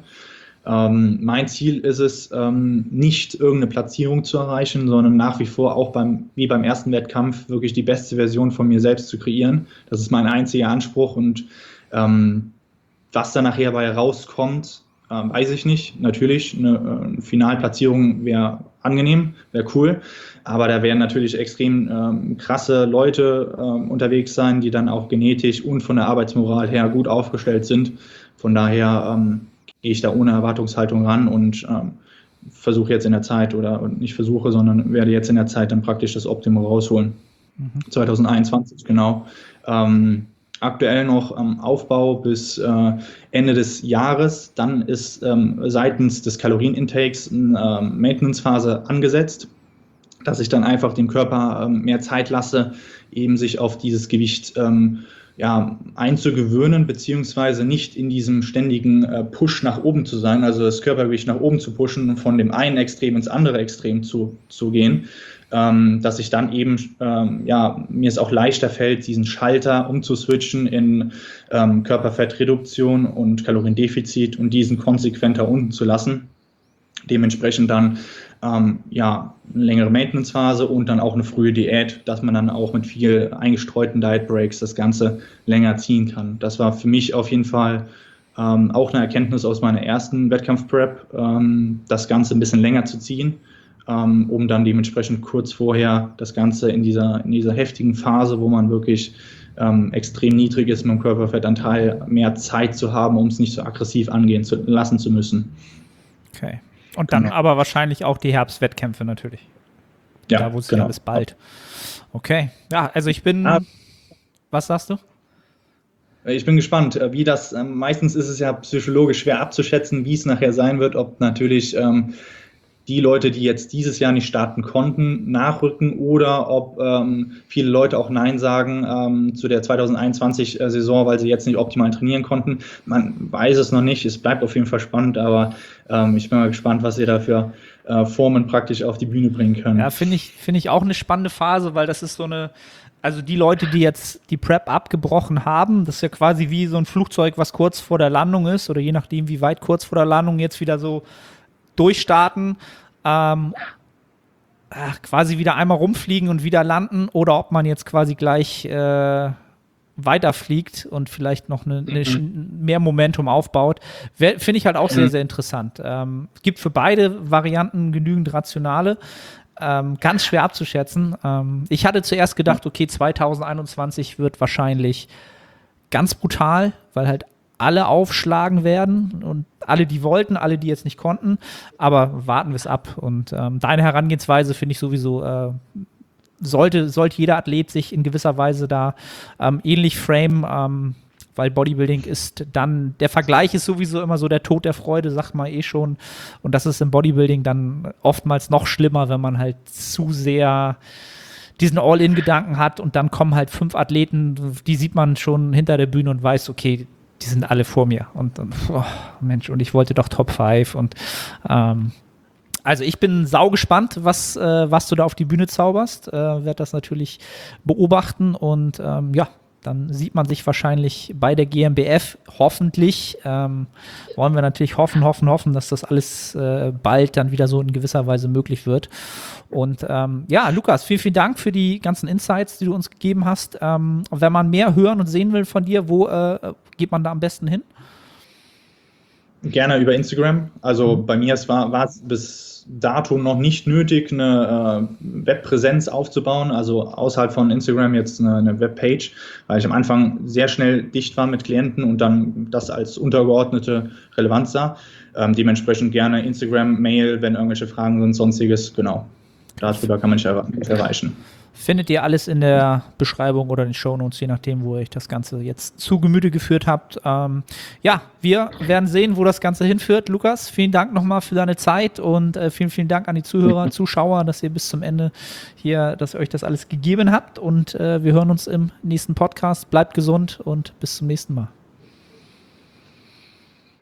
Ähm, mein Ziel ist es, ähm, nicht irgendeine Platzierung zu erreichen, sondern nach wie vor auch beim, wie beim ersten Wettkampf wirklich die beste Version von mir selbst zu kreieren. Das ist mein einziger Anspruch und ähm, was da nachher bei rauskommt, äh, weiß ich nicht. Natürlich, eine, eine Finalplatzierung wäre angenehm, wäre cool, aber da werden natürlich extrem ähm, krasse Leute ähm, unterwegs sein, die dann auch genetisch und von der Arbeitsmoral her gut aufgestellt sind. Von daher ähm, gehe ich da ohne Erwartungshaltung ran und ähm, versuche jetzt in der Zeit, oder nicht versuche, sondern werde jetzt in der Zeit dann praktisch das Optimum rausholen. Mhm. zwanzig einundzwanzig, genau. Ähm, Aktuell noch am Aufbau bis äh, Ende des Jahres. Dann ist ähm, seitens des Kalorienintakes eine ähm, Maintenance-Phase angesetzt, dass ich dann einfach dem Körper ähm, mehr Zeit lasse, eben sich auf dieses Gewicht ähm, ja, einzugewöhnen, beziehungsweise nicht in diesem ständigen äh, Push nach oben zu sein, also das Körpergewicht nach oben zu pushen und von dem einen Extrem ins andere Extrem zu, zu gehen. Ähm, dass ich dann eben, ähm, ja, mir es auch leichter fällt, diesen Schalter umzuswitchen in ähm, Körperfettreduktion und Kaloriendefizit und diesen konsequenter unten zu lassen. Dementsprechend dann, ähm, ja, eine längere Maintenance-Phase und dann auch eine frühe Diät, dass man dann auch mit viel eingestreuten Diet Breaks das Ganze länger ziehen kann. Das war für mich auf jeden Fall ähm, auch eine Erkenntnis aus meiner ersten Wettkampf-Prep, ähm, das Ganze ein bisschen länger zu ziehen, um dann dementsprechend kurz vorher das Ganze in dieser, in dieser heftigen Phase, wo man wirklich ähm, extrem niedrig ist mit dem Körperfettanteil, mehr Zeit zu haben, um es nicht so aggressiv angehen zu lassen zu müssen. Okay. Und dann genau. aber wahrscheinlich auch die Herbstwettkämpfe natürlich. Ja, da wo es genau. ja bis bald. Okay. Ja, also ich bin, ah. was sagst du? Ich bin gespannt, wie das, ähm, meistens ist es ja psychologisch schwer abzuschätzen, wie es nachher sein wird, ob natürlich ähm, die Leute, die jetzt dieses Jahr nicht starten konnten, nachrücken oder ob ähm, viele Leute auch Nein sagen ähm, zu der zwanzig einundzwanzig-Saison, weil sie jetzt nicht optimal trainieren konnten. Man weiß es noch nicht, es bleibt auf jeden Fall spannend, aber ähm, ich bin mal gespannt, was ihr da für äh, Formen praktisch auf die Bühne bringen können. Ja, finde ich, finde ich auch eine spannende Phase, weil das ist so eine, also die Leute, die jetzt die Prep abgebrochen haben, das ist ja quasi wie so ein Flugzeug, was kurz vor der Landung ist oder je nachdem, wie weit kurz vor der Landung jetzt wieder so durchstarten, ähm, ach, quasi wieder einmal rumfliegen und wieder landen oder ob man jetzt quasi gleich äh, weiterfliegt und vielleicht noch eine, eine mhm. mehr Momentum aufbaut, finde ich halt auch sehr, sehr interessant. Ähm, es gibt für beide Varianten genügend Rationale. Ähm, ganz schwer abzuschätzen. Ähm, ich hatte zuerst gedacht, okay, zwanzig einundzwanzig wird wahrscheinlich ganz brutal, weil halt alle aufschlagen werden und alle, die wollten, alle, die jetzt nicht konnten. Aber warten wir es ab. Und ähm, deine Herangehensweise finde ich sowieso, äh, sollte, sollte jeder Athlet sich in gewisser Weise da ähm, ähnlich framen, ähm, weil Bodybuilding ist dann, der Vergleich ist sowieso immer so der Tod der Freude, sagt man eh schon. Und das ist im Bodybuilding dann oftmals noch schlimmer, wenn man halt zu sehr diesen All-In-Gedanken hat und dann kommen halt fünf Athleten, die sieht man schon hinter der Bühne und weiß, okay, die sind alle vor mir. Und, und oh, Mensch, und ich wollte doch Top fünf und ähm, also ich bin saugespannt, was, äh, was du da auf die Bühne zauberst. Äh, werde das natürlich beobachten und ähm, ja, dann sieht man sich wahrscheinlich bei der G M B F. Hoffentlich ähm, wollen wir natürlich hoffen, hoffen, hoffen, dass das alles äh, bald dann wieder so in gewisser Weise möglich wird. Und ähm, ja, Lukas, vielen, vielen Dank für die ganzen Insights, die du uns gegeben hast. Ähm, wenn man mehr hören und sehen will von dir, wo äh, geht man da am besten hin? Gerne über Instagram. Also bei mir war es bis dato noch nicht nötig, eine äh, Webpräsenz aufzubauen, also außerhalb von Instagram jetzt eine, eine Webpage, weil ich am Anfang sehr schnell dicht war mit Klienten und dann das als untergeordnete Relevanz sah. Ähm, dementsprechend gerne Instagram, Mail, wenn irgendwelche Fragen sind, sonstiges, genau. Darüber kann man mich erreichen. Findet ihr alles in der Beschreibung oder in den Shownotes, je nachdem, wo ihr euch das Ganze jetzt zu Gemüte geführt habt. Ähm, ja, wir werden sehen, wo das Ganze hinführt. Lukas, vielen Dank nochmal für deine Zeit und äh, vielen, vielen Dank an die Zuhörer, Zuschauer, dass ihr bis zum Ende hier, dass ihr euch das alles gegeben habt. Und äh, wir hören uns im nächsten Podcast. Bleibt gesund und bis zum nächsten Mal.